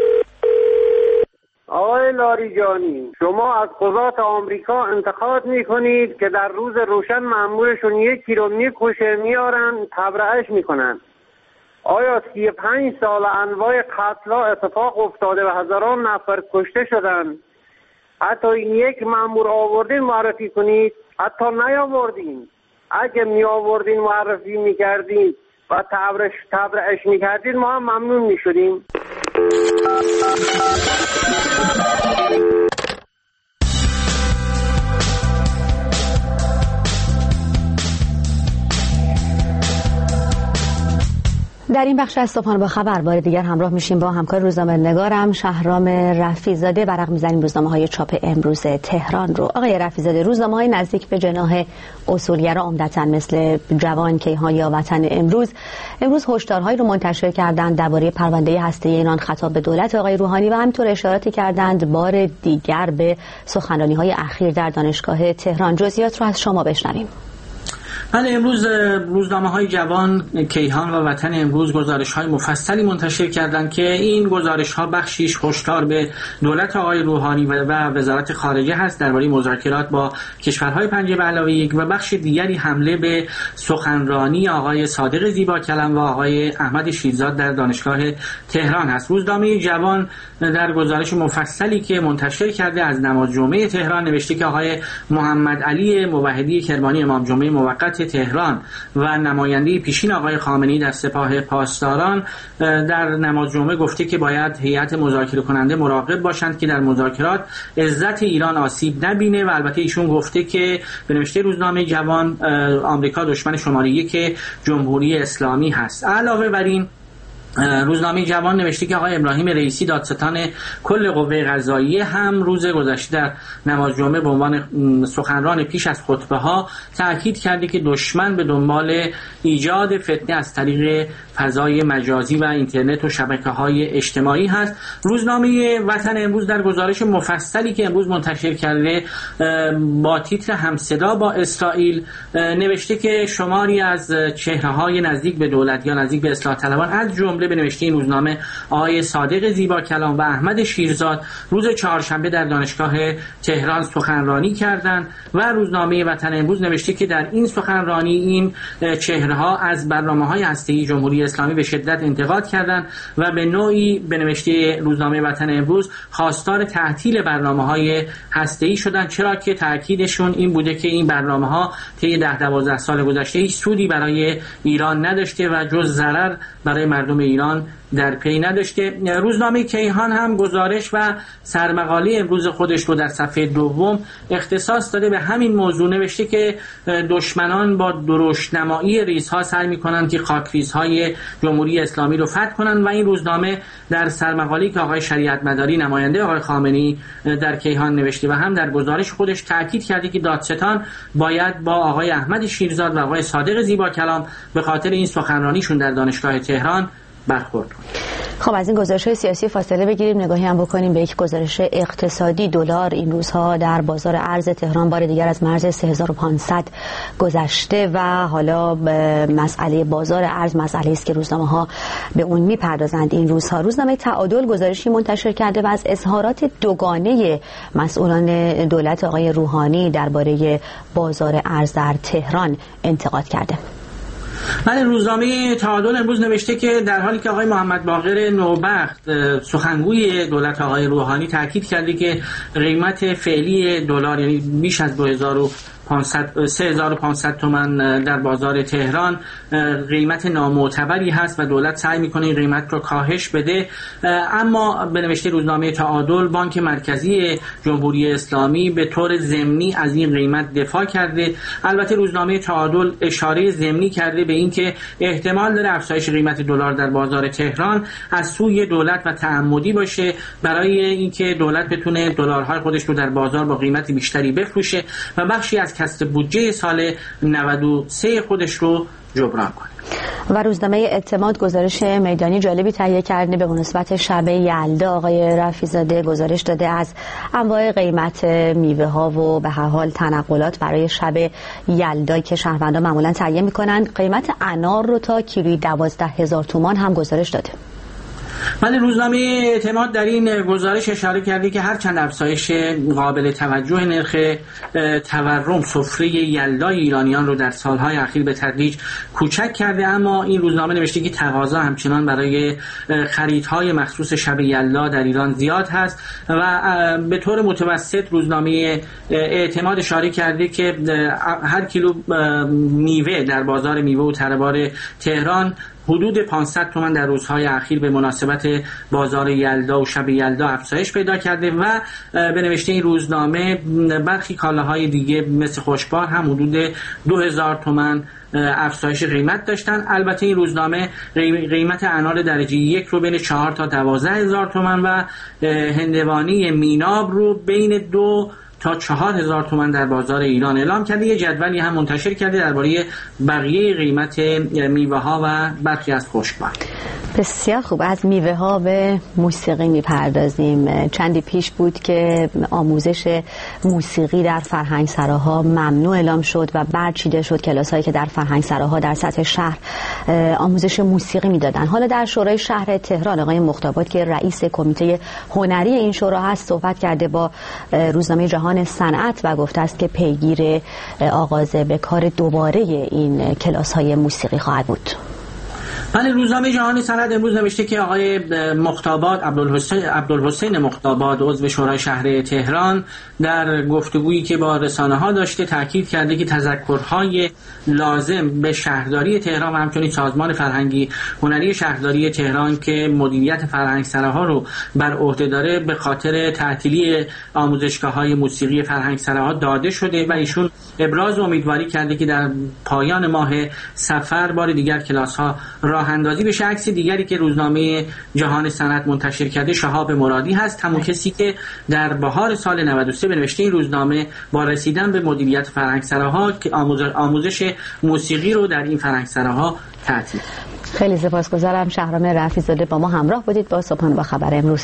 آقای لاریجانی، شما از قضات آمریکا انتقاد میکنید که در روز روشن مأمورشون یکی رو میکشه میارن تبرئهش میکنن. آیا سی و پنج سال انواع قتل‌ها اتفاق افتاده و هزاران نفر کشته شدن؟ حتی این یک مأمور آوردین معرفی کنید، حتی نیاوردین. اگه می آوردین معرفی میکردین و تبرش تبرش میکردین ما هم ممنون میشدیم. در این بخش از صبحانه با خبر بار دیگر همراه میشیم با همکار روزنامه نگارم شهرام رفیزاده. برق میزنیم روزنامه های چاپ امروز تهران رو. آقای رفیزاده، روزنامه های نزدیک به جناح اصولگرا عمدتاً مثل جوان، کیهان یا وطن امروز امروز هشدارهایی رو منتشر کردند درباره پرونده هسته ایران خطاب به دولت آقای روحانی و همینطور اشاراتی کردند بار دیگر به سخنرانی های اخیر در دانشگاه تهران. جزئیات رو از شما بشنویم. بله، امروز روزنامه های جوان، کیهان و وطن امروز گزارش های مفصلی منتشر کردند که این گزارش ها بخشیش هشدار به دولت آقای روحانی و وزارت خارجه هست درباره مذاکرات با کشورهای پنجه به علاوه یک و بخش دیگری حمله به سخنرانی آقای صادق زیباکلام و آقای احمد شیرزاد در دانشگاه تهران هست. روزنامه جوان در گزارش مفصلی که منتشر کرده از نماز جمعه تهران نوشته که آقای محمد علی موحدی کرمانی امام جمعه موقت تهران و نماینده پیشین آقای خامنه‌ای در سپاه پاسداران در نماز جمعه گفته که باید هیئت مذاکره کننده مراقب باشند که در مذاکرات عزت ایران آسیب نبینه و البته ایشون گفته که به نوشته روزنامه جوان آمریکا دشمن شماره یک جمهوری اسلامی هست. علاوه بر این روزنامه جوان نوشته که آقای ابراهیم رئیسی دادستان کل قوه قضاییه هم روز گذشته در نماز جمعه به عنوان سخنران پیش از خطبه ها تاکید کرده که دشمن به دنبال ایجاد فتنه از طریق فضای مجازی و اینترنت و شبکه‌های اجتماعی هست. روزنامه وطن امروز در گزارش مفصلی که امروز منتشر کرده با تیتر همصدا با اسرائیل نوشته که شماری از چهره‌های نزدیک به دولت یا نزدیک به اصلاح طلبان از جمله به نوشته این روزنامه آقای صادق زیباکلام و احمد شیرزاد روز چهارشنبه در دانشگاه تهران سخنرانی کردند و روزنامه وطن امروز نوشته که در این سخنرانی این چهره‌ها از برنامه‌های هسته‌ای جمهوری اسلامی به شدت انتقاد کردند و به نوعی به نوشته روزنامه وطن امروز خواستار تعطیل برنامه‌های هسته‌ای شدند، چرا که تاکیدشون این بوده که این برنامه‌ها طی ده دوازده سال گذشته هیچ سودی برای ایران نداشته و جز ضرر برای مردم ایران در پی نداشته. روزنامه کیهان هم گزارش و سرمقاله امروز خودش رو در صفحه دوم اختصاص داده به همین موضوع. نوشته که دشمنان با درشتنمایی ریزها سعی می‌کنند که خاکریزهای جمهوری اسلامی رو فتح کنند و این روزنامه در سرمقاله‌ای که آقای شریعت مداری نماینده آقای خامنه‌ای در کیهان نوشته و هم در گزارش خودش تاکید کرده که دادستان باید با آقای احمد شیرزاد و آقای صادق زیباکلام به خاطر این سخنرانیشون در دانشگاه تهران برخورد. خب از این گزارش‌های سیاسی فاصله بگیریم، نگاهی هم بکنیم به یک گزارش اقتصادی. دلار این روزها در بازار ارز تهران بار دیگر از مرز سه هزار و پانصد گذشته و حالا مسئله بازار ارز مسئله است که روزنامه‌ها به اون می‌پردازند این روزها. روزنامه تعادل گزارشی منتشر کرده و از اظهارات دوگانه مسئولان دولت آقای روحانی درباره بازار ارز در تهران انتقاد کرده. بله، روزنامه تعادل امروز نوشته که در حالی که آقای محمد باقر نوبخت سخنگوی دولت آقای روحانی تاکید کرده که قیمت فعلی دلار یعنی بیش از دو هزار و سه هزار و پانصد تومان در بازار تهران قیمت نامعتبری هست و دولت سعی میکنه این قیمت رو کاهش بده، اما به نوشته روزنامه تعادل بانک مرکزی جمهوری اسلامی به طور ضمنی از این قیمت دفاع کرده. البته روزنامه تعادل اشاره ضمنی کرده به اینکه احتمال داره افزایش قیمت دلار در بازار تهران از سوی دولت و تعمدی باشه برای اینکه دولت بتونه دلارهای خودش رو در بازار با قیمت بیشتری بفروشه و بخشی از کسب بودجه سال نود و سه خودش رو جبران کنه. و روزنامه اعتماد گزارش میدانی جالبی تهیه کرده به مناسبت شب یلدا. آقای رفیزاده گزارش داده از انواع قیمت میوه ها و به هر حال تنقلات برای شب یلدا که شهروندان معمولا تهیه میکنن. قیمت انار رو تا کیلویی دوازده هزار تومان هم گزارش داده. ولی روزنامه اعتماد در این گزارش اشاره کرده که هرچند افزایش قابل توجه نرخ تورم سفره یلدای ایرانیان رو در سالهای اخیر به تدریج کوچک کرده، اما این روزنامه نوشته که تقاضا همچنان برای خریدهای مخصوص شب یلدا در ایران زیاد هست و به طور متوسط روزنامه اعتماد اشاره کرده که هر کیلو میوه در بازار میوه و تره‌بار تهران حدود پانصد تومان در روزهای اخیر به مناسبت بازار یلدا و شب یلدا افزایش پیدا کرده و به نوشته این روزنامه برخی کالاهای دیگه مثل خوشبار هم حدود دو هزار تومان افزایش قیمت داشتن. البته این روزنامه قیمت انار درجه یک رو بین چهار تا دوازده هزار تومان و هندوانه میناب رو بین دو تا چهار هزار تومان در بازار ایران اعلام کرده. یه جدولی هم منتشر کرده درباره بقیه قیمت میوه ها و برخی از خشکبار. بسیار خوب. از میوه ها به موسیقی میپردازیم. چندی پیش بود که آموزش موسیقی در فرهنگسراها ممنوع اعلام شد و برچیده شد کلاس هایی که در فرهنگسراها در سطح شهر آموزش موسیقی میدادن. حالا در شورای شهر تهران آقای مختابات که رئیس کمیته هنری این شورا هست صحبت کرده با روزنامه جهان صنعت و گفته است که پیگیر آغاز به کار دوباره این کلاس های موسیقی خواهد بود. ولی روزنامه جهان صنعت امروز نوشته که آقای مختابات عبدالحسین عبدالحسین مختابات عضو شورای شهر تهران در گفتگویی که با رسانه‌ها داشته تاکید کرده که تذکرهای لازم به شهرداری تهران و همچنین سازمان فرهنگی هنری شهرداری تهران که مدیریت فرهنگسراها رو بر عهده داره به خاطر تعطیلی آموزشگاه‌های موسیقی فرهنگسراها داده شده و ایشون ابراز امیدواری کرده که در پایان ماه صفر بار دیگر کلاس‌ها راه اندازی بشه. عکس دیگری که روزنامه جهان صنعت منتشر کرده شهاب مرادی هست، همون کسی که در بهار سال نود و سه به نوشته این روزنامه با رسیدن به مدیریت فرهنگسراها که آموزش موسیقی رو در این فرهنگسراها تعطیل. خیلی سپاسگزارم. شهرام رفیع‌زاده با ما همراه بودید با صبحانه با خبر امروز.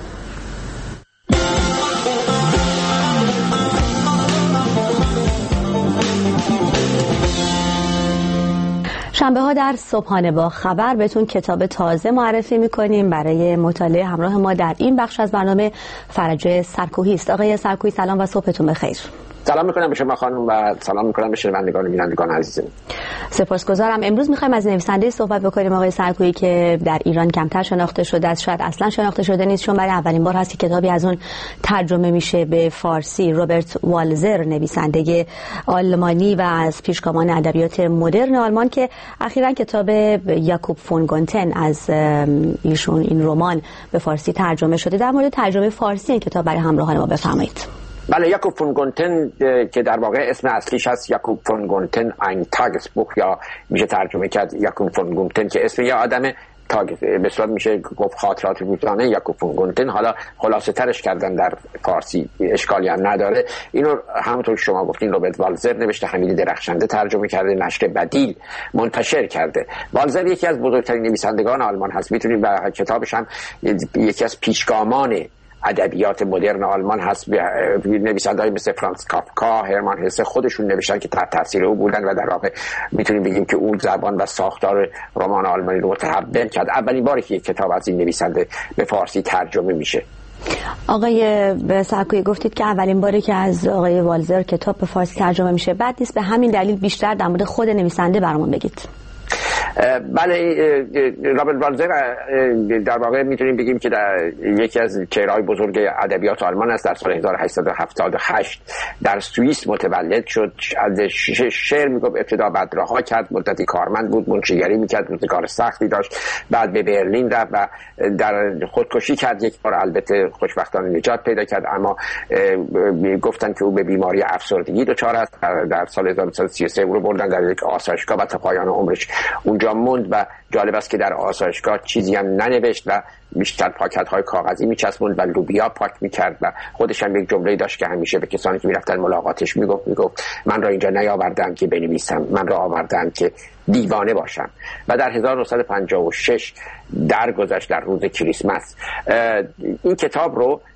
شنبه ها در صبحانه با خبر بهتون کتاب تازه معرفی میکنیم. برای مطالعه همراه ما در این بخش از برنامه فرج سرکوهی است. آقای سرکوهی سلام و صبحتون بخیر. سلام میکنم به شما خانم و سلام میکنم به شنوندگان و بینندگان عزیزم. سپاسگزارم. امروز میخوایم از نویسنده صحبت بکنیم آقای سرکوهی که در ایران کمتر شناخته شده است، شاید اصلا شناخته شده نیست، چون برای اولین بار هست که کتابی از اون ترجمه میشه به فارسی. روبرت والزر نویسنده آلمانی و از پیشگامان ادبیات مدرن آلمان که اخیراً کتاب یاکوب فون گونتن از ایشون این رمان به فارسی ترجمه شده. در مورد ترجمه فارسی این کتاب برای همراهان ما بفرمایید. بله، یاکوب فون گونتن که در واقع اسم اصلیش هست یاکوب فون گونتن ein Tagesbuch یا میشه ترجمه کرد یاکوب فون گونتن که اسم یه آدم تاگ به صورت میشه گفت خاطرات روزانه یاکوب فون گونتن. حالا خلاصه ترش کردن در فارسی، اشکالی هم نداره. اینو همونطور که شما گفتین روبرت والزر نوشته، حمید درخشنده ترجمه کرده، نشر بدیل منتشر کرده. والزر یکی از بزرگترین نویسندگان آلمان هست. میتونید با کتابش هم یکی از پیشگامان ادبیات مدرن آلمان هست. نویسنده‌ای مثل فرانس کافکا، هرمان هسه خودشون نوشتن که تحت تاثیر او بودن و در واقع میتونیم بگیم که اون زبان و ساختار رمان آلمانی رو متحول کرد. اولین باری که یک کتاب از این نویسنده به فارسی ترجمه میشه. آقای سرکوهی گفتید که اولین باری که از آقای والزر کتاب به فارسی ترجمه میشه، بعد نیست به همین دلیل بیشتر در مورد خود نویسنده برامون بگید؟ بله، رابرت والزر در واقع میتونیم بگیم که در یکی از چهره‌های بزرگ ادبیات آلمان است. در سال هزار و هشتصد و هفتاد و هشت در سوئیس متولد شد. از شعر میگفت ابتدا بعد رها کرد، مدتی کارمند بود، منشیگری میکرد، کار سختی داشت. بعد به برلین رفت و در خودکشی کرد یک بار، البته خوشبختانه نجات پیدا کرد، اما گفتن که او به بیماری افسردگی دچار است. در سال هزار و نهصد و سی و سه او رو بردن در یک آسایشگاه و تا پایان عمرش اونجا موند و جالب است که در آسایشگاه چیزی هم ننوشت و بیشتر پاکت‌های کاغذی میچسبوند و لوبیا پاک میکرد و خودش هم یک جمله‌ای داشت که همیشه به کسانی که میرفتن ملاقاتش میگفت میگفت من را اینجا نیاوردم که بنویسم، من را آوردم که دیوانه باشم. و در هزار و نهصد و پنجاه و شش درگذشت در روز کریسمس. این کتاب رو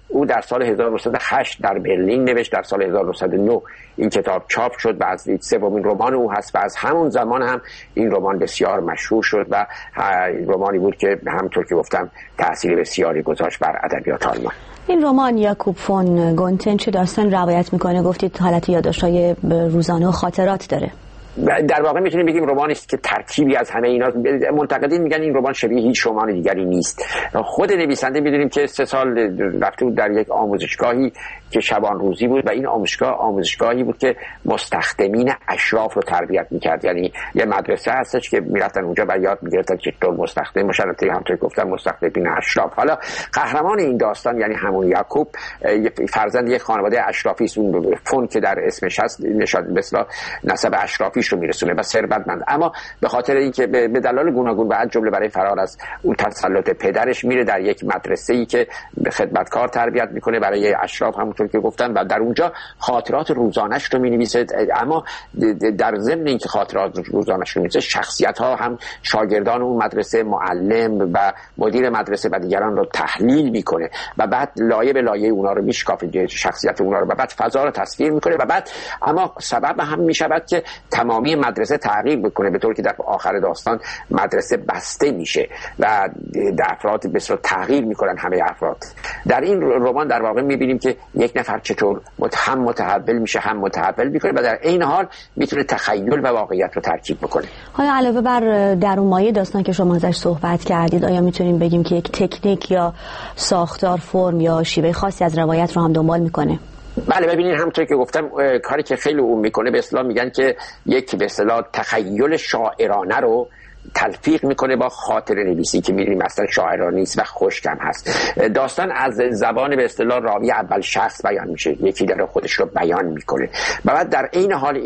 او در سال هزار و نهصد و هشت در برلین نوشت. در سال هزار و نهصد و نه این کتاب چاپ شد و از سومین رمان او هست و از همون زمان هم این رمان بسیار مشهور شد و رمانی بود که همونطور که گفتم تأثیر بسیاری گذاشت بر ادبیات آلمان. این رمان یاکوب فون گونتن چه داستان روایت میکنه؟ گفتید حالت یادداشت‌های روزانه و خاطرات داره. در واقع میتونیم بگیم رمانی است که ترکیبی از همه اینا. منتقدین میگن این رمان شبیه هیچ رمان دیگری نیست. خود نویسنده میدونیم که سه سال رفته بود در یک آموزشگاهی که شبان روزی بود و این آموزشگاه آموزشگاهی بود که مستخدمین اشراف رو تربیت میکرد. یعنی یه مدرسه هستش که میرفتن اونجا و یاد میگرفتن چطور مستخدم باشن. همونطور گفتم مستخدمین اشراف. حالا قهرمان این داستان یعنی همون یاکوب فرزند یک خانواده اشرافی است. اون فون که در اسمش هست نشان مثلا نسب اشرافی رو میرسونه و ثروتمند، اما به خاطر اینکه به دلایل گوناگون و از جمله برای فرار از اون تسلط پدرش میره در یک مدرسه‌ای که به خدمتکار تربیت میکنه برای اشراف همونطور که گفتن و در اونجا خاطرات روزانش رو مینویسه. اما در ضمن اینکه خاطرات روزانش رو مینویسه شخصیت‌ها هم شاگردان اون مدرسه، معلم و مدیر مدرسه و دیگران رو تحلیل میکنه و بعد لایه به لایه اونا رو میشکافه، شخصیت اونا رو، و بعد فضا رو تصویر میکنه و بعد اما سبب هم میشود که تمام مدرسه تغییر بکنه به طوری که در آخر داستان مدرسه بسته میشه و افراد بسیار تغییر میکنن همه افراد. در این رمان در واقع میبینیم که یک نفر چطور هم متحول میشه هم متحول میکنه و در این حال میتونه تخیل و واقعیت رو ترکیب بکنه. حالا علاوه بر درون مایه داستان که شما ازش صحبت کردید، آیا میتونیم بگیم که یک تکنیک یا ساختار، فرم یا شیوه خاصی از روایت رو هم دنبال میکنه؟ بله، ببینید همونطور که گفتم کاری که خیلی اون میکنه به اصطلاح میگن که یک به اصطلاح تخیل شاعرانه رو تلفیق میکنه با خاطر نویسی که می‌بینیم اصلا شاعرانه است و خشکم هست. داستان از زبان به اصطلاح راوی اول شخص بیان میشه، یکی داره خودش رو بیان میکنه و بعد در این حال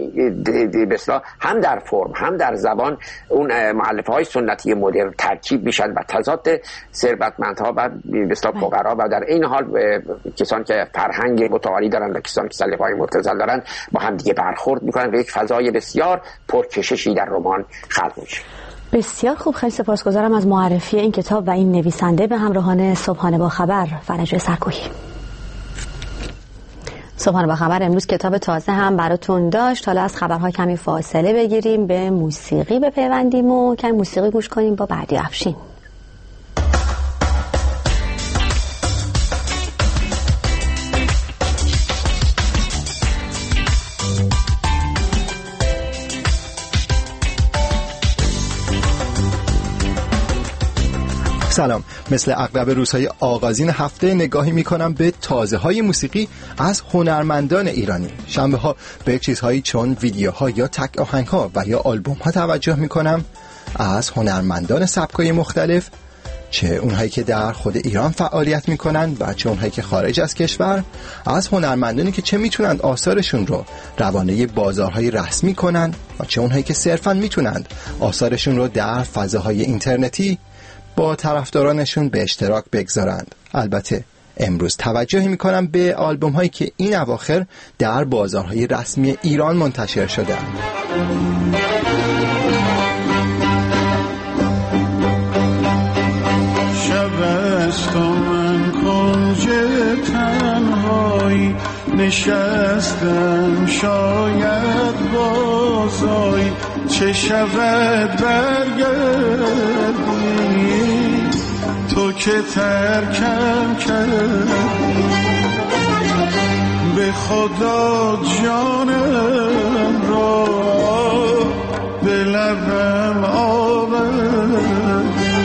به اصطلاح هم در فرم هم در زبان اون مؤلفه‌های سنتی مدرن ترکیب میشن و تضاد ثروتمندها و به اصطلاح فقرا و در این حال کسانی که فرهنگ متعالی دارن و کسانی که سلیقه‌های مبتذل دارن با هم دیگه برخورد میکنن و یک فضای بسیار پرکششی در رمان خلق میشه. بسیار خوب، خیلی سپاسگزارم از معرفی این کتاب و این نویسنده به همراهان صبحانه با خبر فرج سرکوهی. صبحانه با خبر امروز کتاب تازه هم براتون داشت. حالا از خبرها کمی فاصله بگیریم، به موسیقی بپیوندیم و کمی موسیقی گوش کنیم با بردی افشین. سلام، مثل اغلب روزهای آغازین هفته نگاهی میکنم به تازه های موسیقی از هنرمندان ایرانی. شنبه ها به چیزهایی چون ویدیوها یا تک آهنگ ها و یا آلبوم ها توجه میکنم از هنرمندان سبکای مختلف، چه اونهایی که در خود ایران فعالیت میکنن و چه اونهایی که خارج از کشور، از هنرمندانی که چه میتونند آثارشون رو روانه بازارهای رسمی کنن و چه اونهایی که صرفاً میتونند آثارشون رو در فضاهای اینترنتی با طرفدارانشون به اشتراک بگذارند. البته امروز توجهی میکنم به آلبوم هایی که این اواخر در بازارهای رسمی ایران منتشر شده. شب است و من کنج تنهایی نشستم، شاید بازایی چه شود برگردی تو که ترکم کردی، به خدا جانم را به لبم آوردی.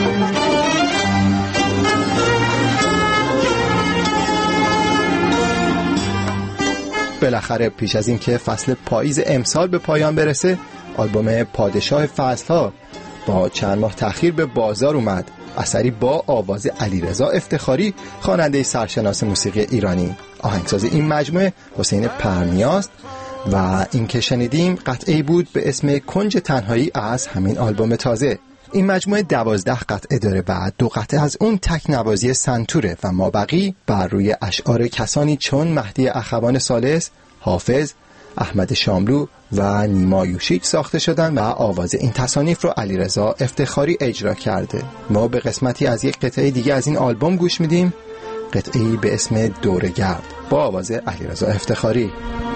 بالاخره پیش از این که فصل پاییز امسال به پایان برسه، آلبوم پادشاه فصلها با چند ماه تأخیر به بازار اومد. اثری با آواز علیرضا افتخاری، خواننده سرشناس موسیقی ایرانی. آهنگساز این مجموعه حسین پرنیاست و این که شنیدیم قطعه‌ای بود به اسم کنج تنهایی از همین آلبوم تازه. این مجموعه دوازده قطعه داره و دو قطعه از اون تک نوازی سنتوره و مابقی بر روی اشعار کسانی چون مهدی اخوان ثالث، حافظ، احمد شاملو و نیما یوشیج ساخته شدن و آواز این تصانیف رو علیرضا افتخاری اجرا کرده. ما به قسمتی از یک قطعه دیگه از این آلبوم گوش میدیم قطعه‌ای به اسم دورگرد با آواز علیرضا افتخاری.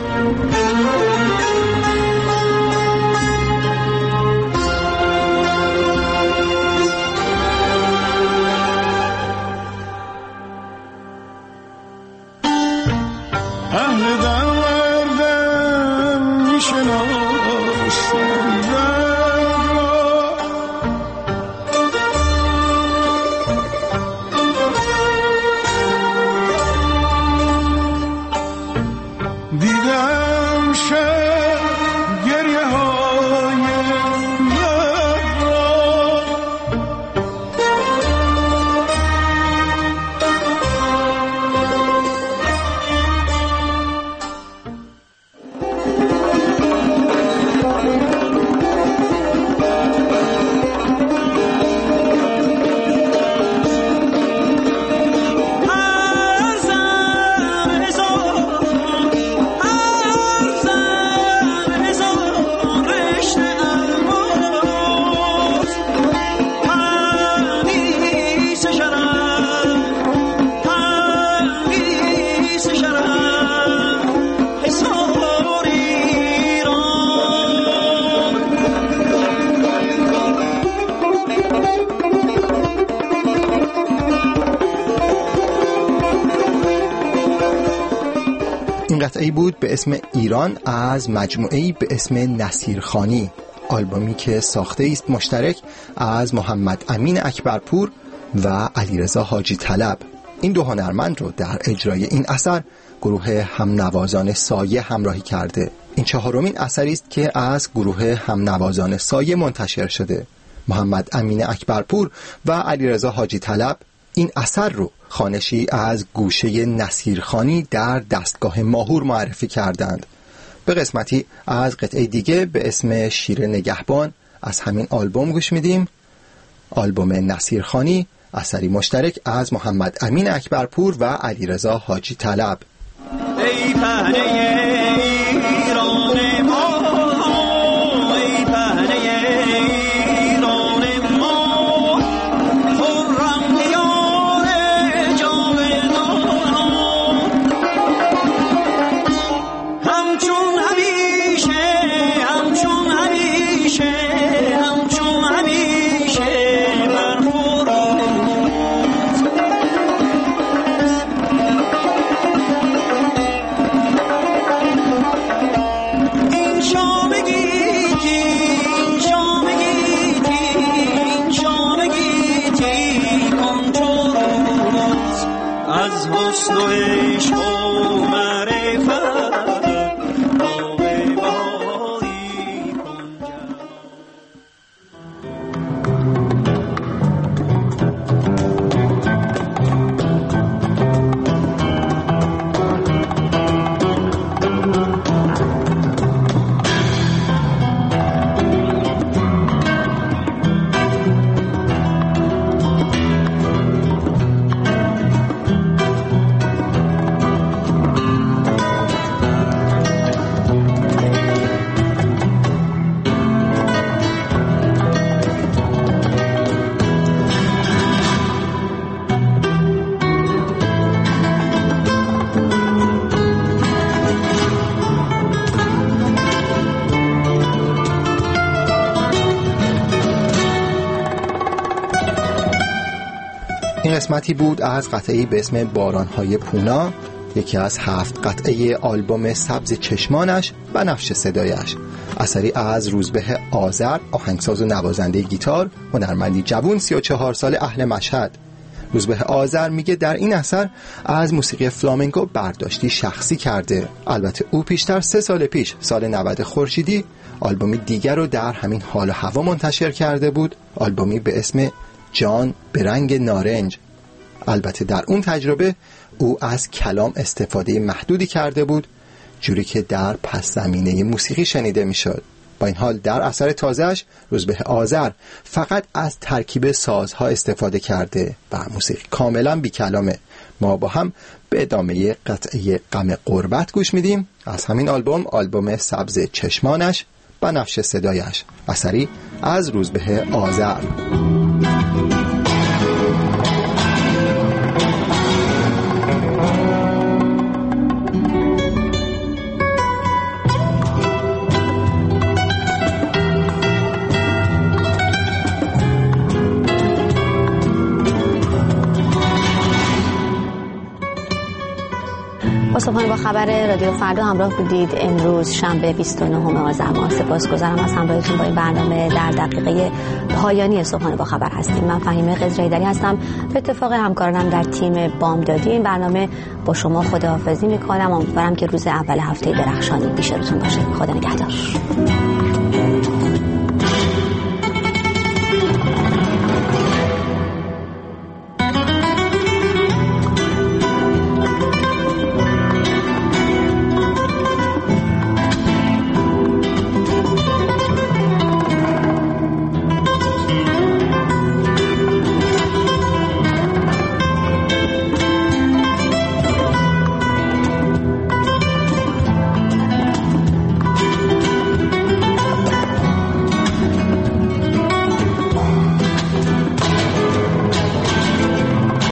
این قطعه‌ای بود به اسم ایران از مجموعه‌ای به اسم نصیرخانی، آلبومی که ساخته است مشترک از محمد امین اکبرپور و علیرضا حاجی طلب. این دو هنرمند رو در اجرای این اثر گروه همنوازان سایه همراهی کرده. این چهارمین اثری است که از گروه همنوازان سایه منتشر شده. محمد امین اکبرپور و علیرضا حاجی طلب این اثر رو خوانشی از گوشه نصیرخانی در دستگاه ماهور معرفی کردند. به قسمتی از قطعه دیگه به اسم شیر نگهبان از همین آلبوم گوش میدیم. آلبوم نصیرخانی، اثری مشترک از محمد امین اکبرپور و علیرضا حاجی طلب. ای پهنه ایران ما، ای پهنه ایران ما، خرم دیار جاودان، همچون همیشه، همچون همیشه، همچون همیشه از حسن و عشق و معرفت آب بهایی کن جهان. این قسمتی بود از قطعه‌ای به اسم باران‌های پونا، یکی از هفت قطعه آلبوم سبز چشمانش و نفش صدایش، اثری از روزبه آذر، آهنگساز و نوازنده گیتار، هنرمندی جوان سی و چهار سال اهل مشهد. روزبه آذر میگه در این اثر از موسیقی فلامنکو برداشتی شخصی کرده. البته او پیشتر سه سال پیش، سال نود خورشیدی، آلبومی دیگر رو در همین حال و هوا منتشر کرده بود، آلبومی به اسم جان به رنگ نارنج. البته در اون تجربه او از کلام استفاده محدودی کرده بود، جوری که در پس زمینه موسیقی شنیده میشد. با این حال در اثر تازهش روزبه آذر فقط از ترکیب سازها استفاده کرده و موسیقی کاملا بی کلامه. ما با هم به ادامه قطعه غم غربت گوش میدیم از همین آلبوم، آلبوم سبز چشمانش و نفش صدایش، اثری از روزبه آذر. با صبحانه با خبر رادیو فردا همراه بودید. امروز شنبه بیست و نهم آذر ماه. سپاسگزارم از همراهیتون با این برنامه. در دقیقه پایانی صبحانه با خبر هستیم. من فهیمه قزره‌ایدری هستم. به اتفاق همکارانم در تیم بامدادی این برنامه با شما خداحافظی میکنم. امیدوارم که روز اول هفته درخشانی پیش روتون باشه. خدا نگهدار.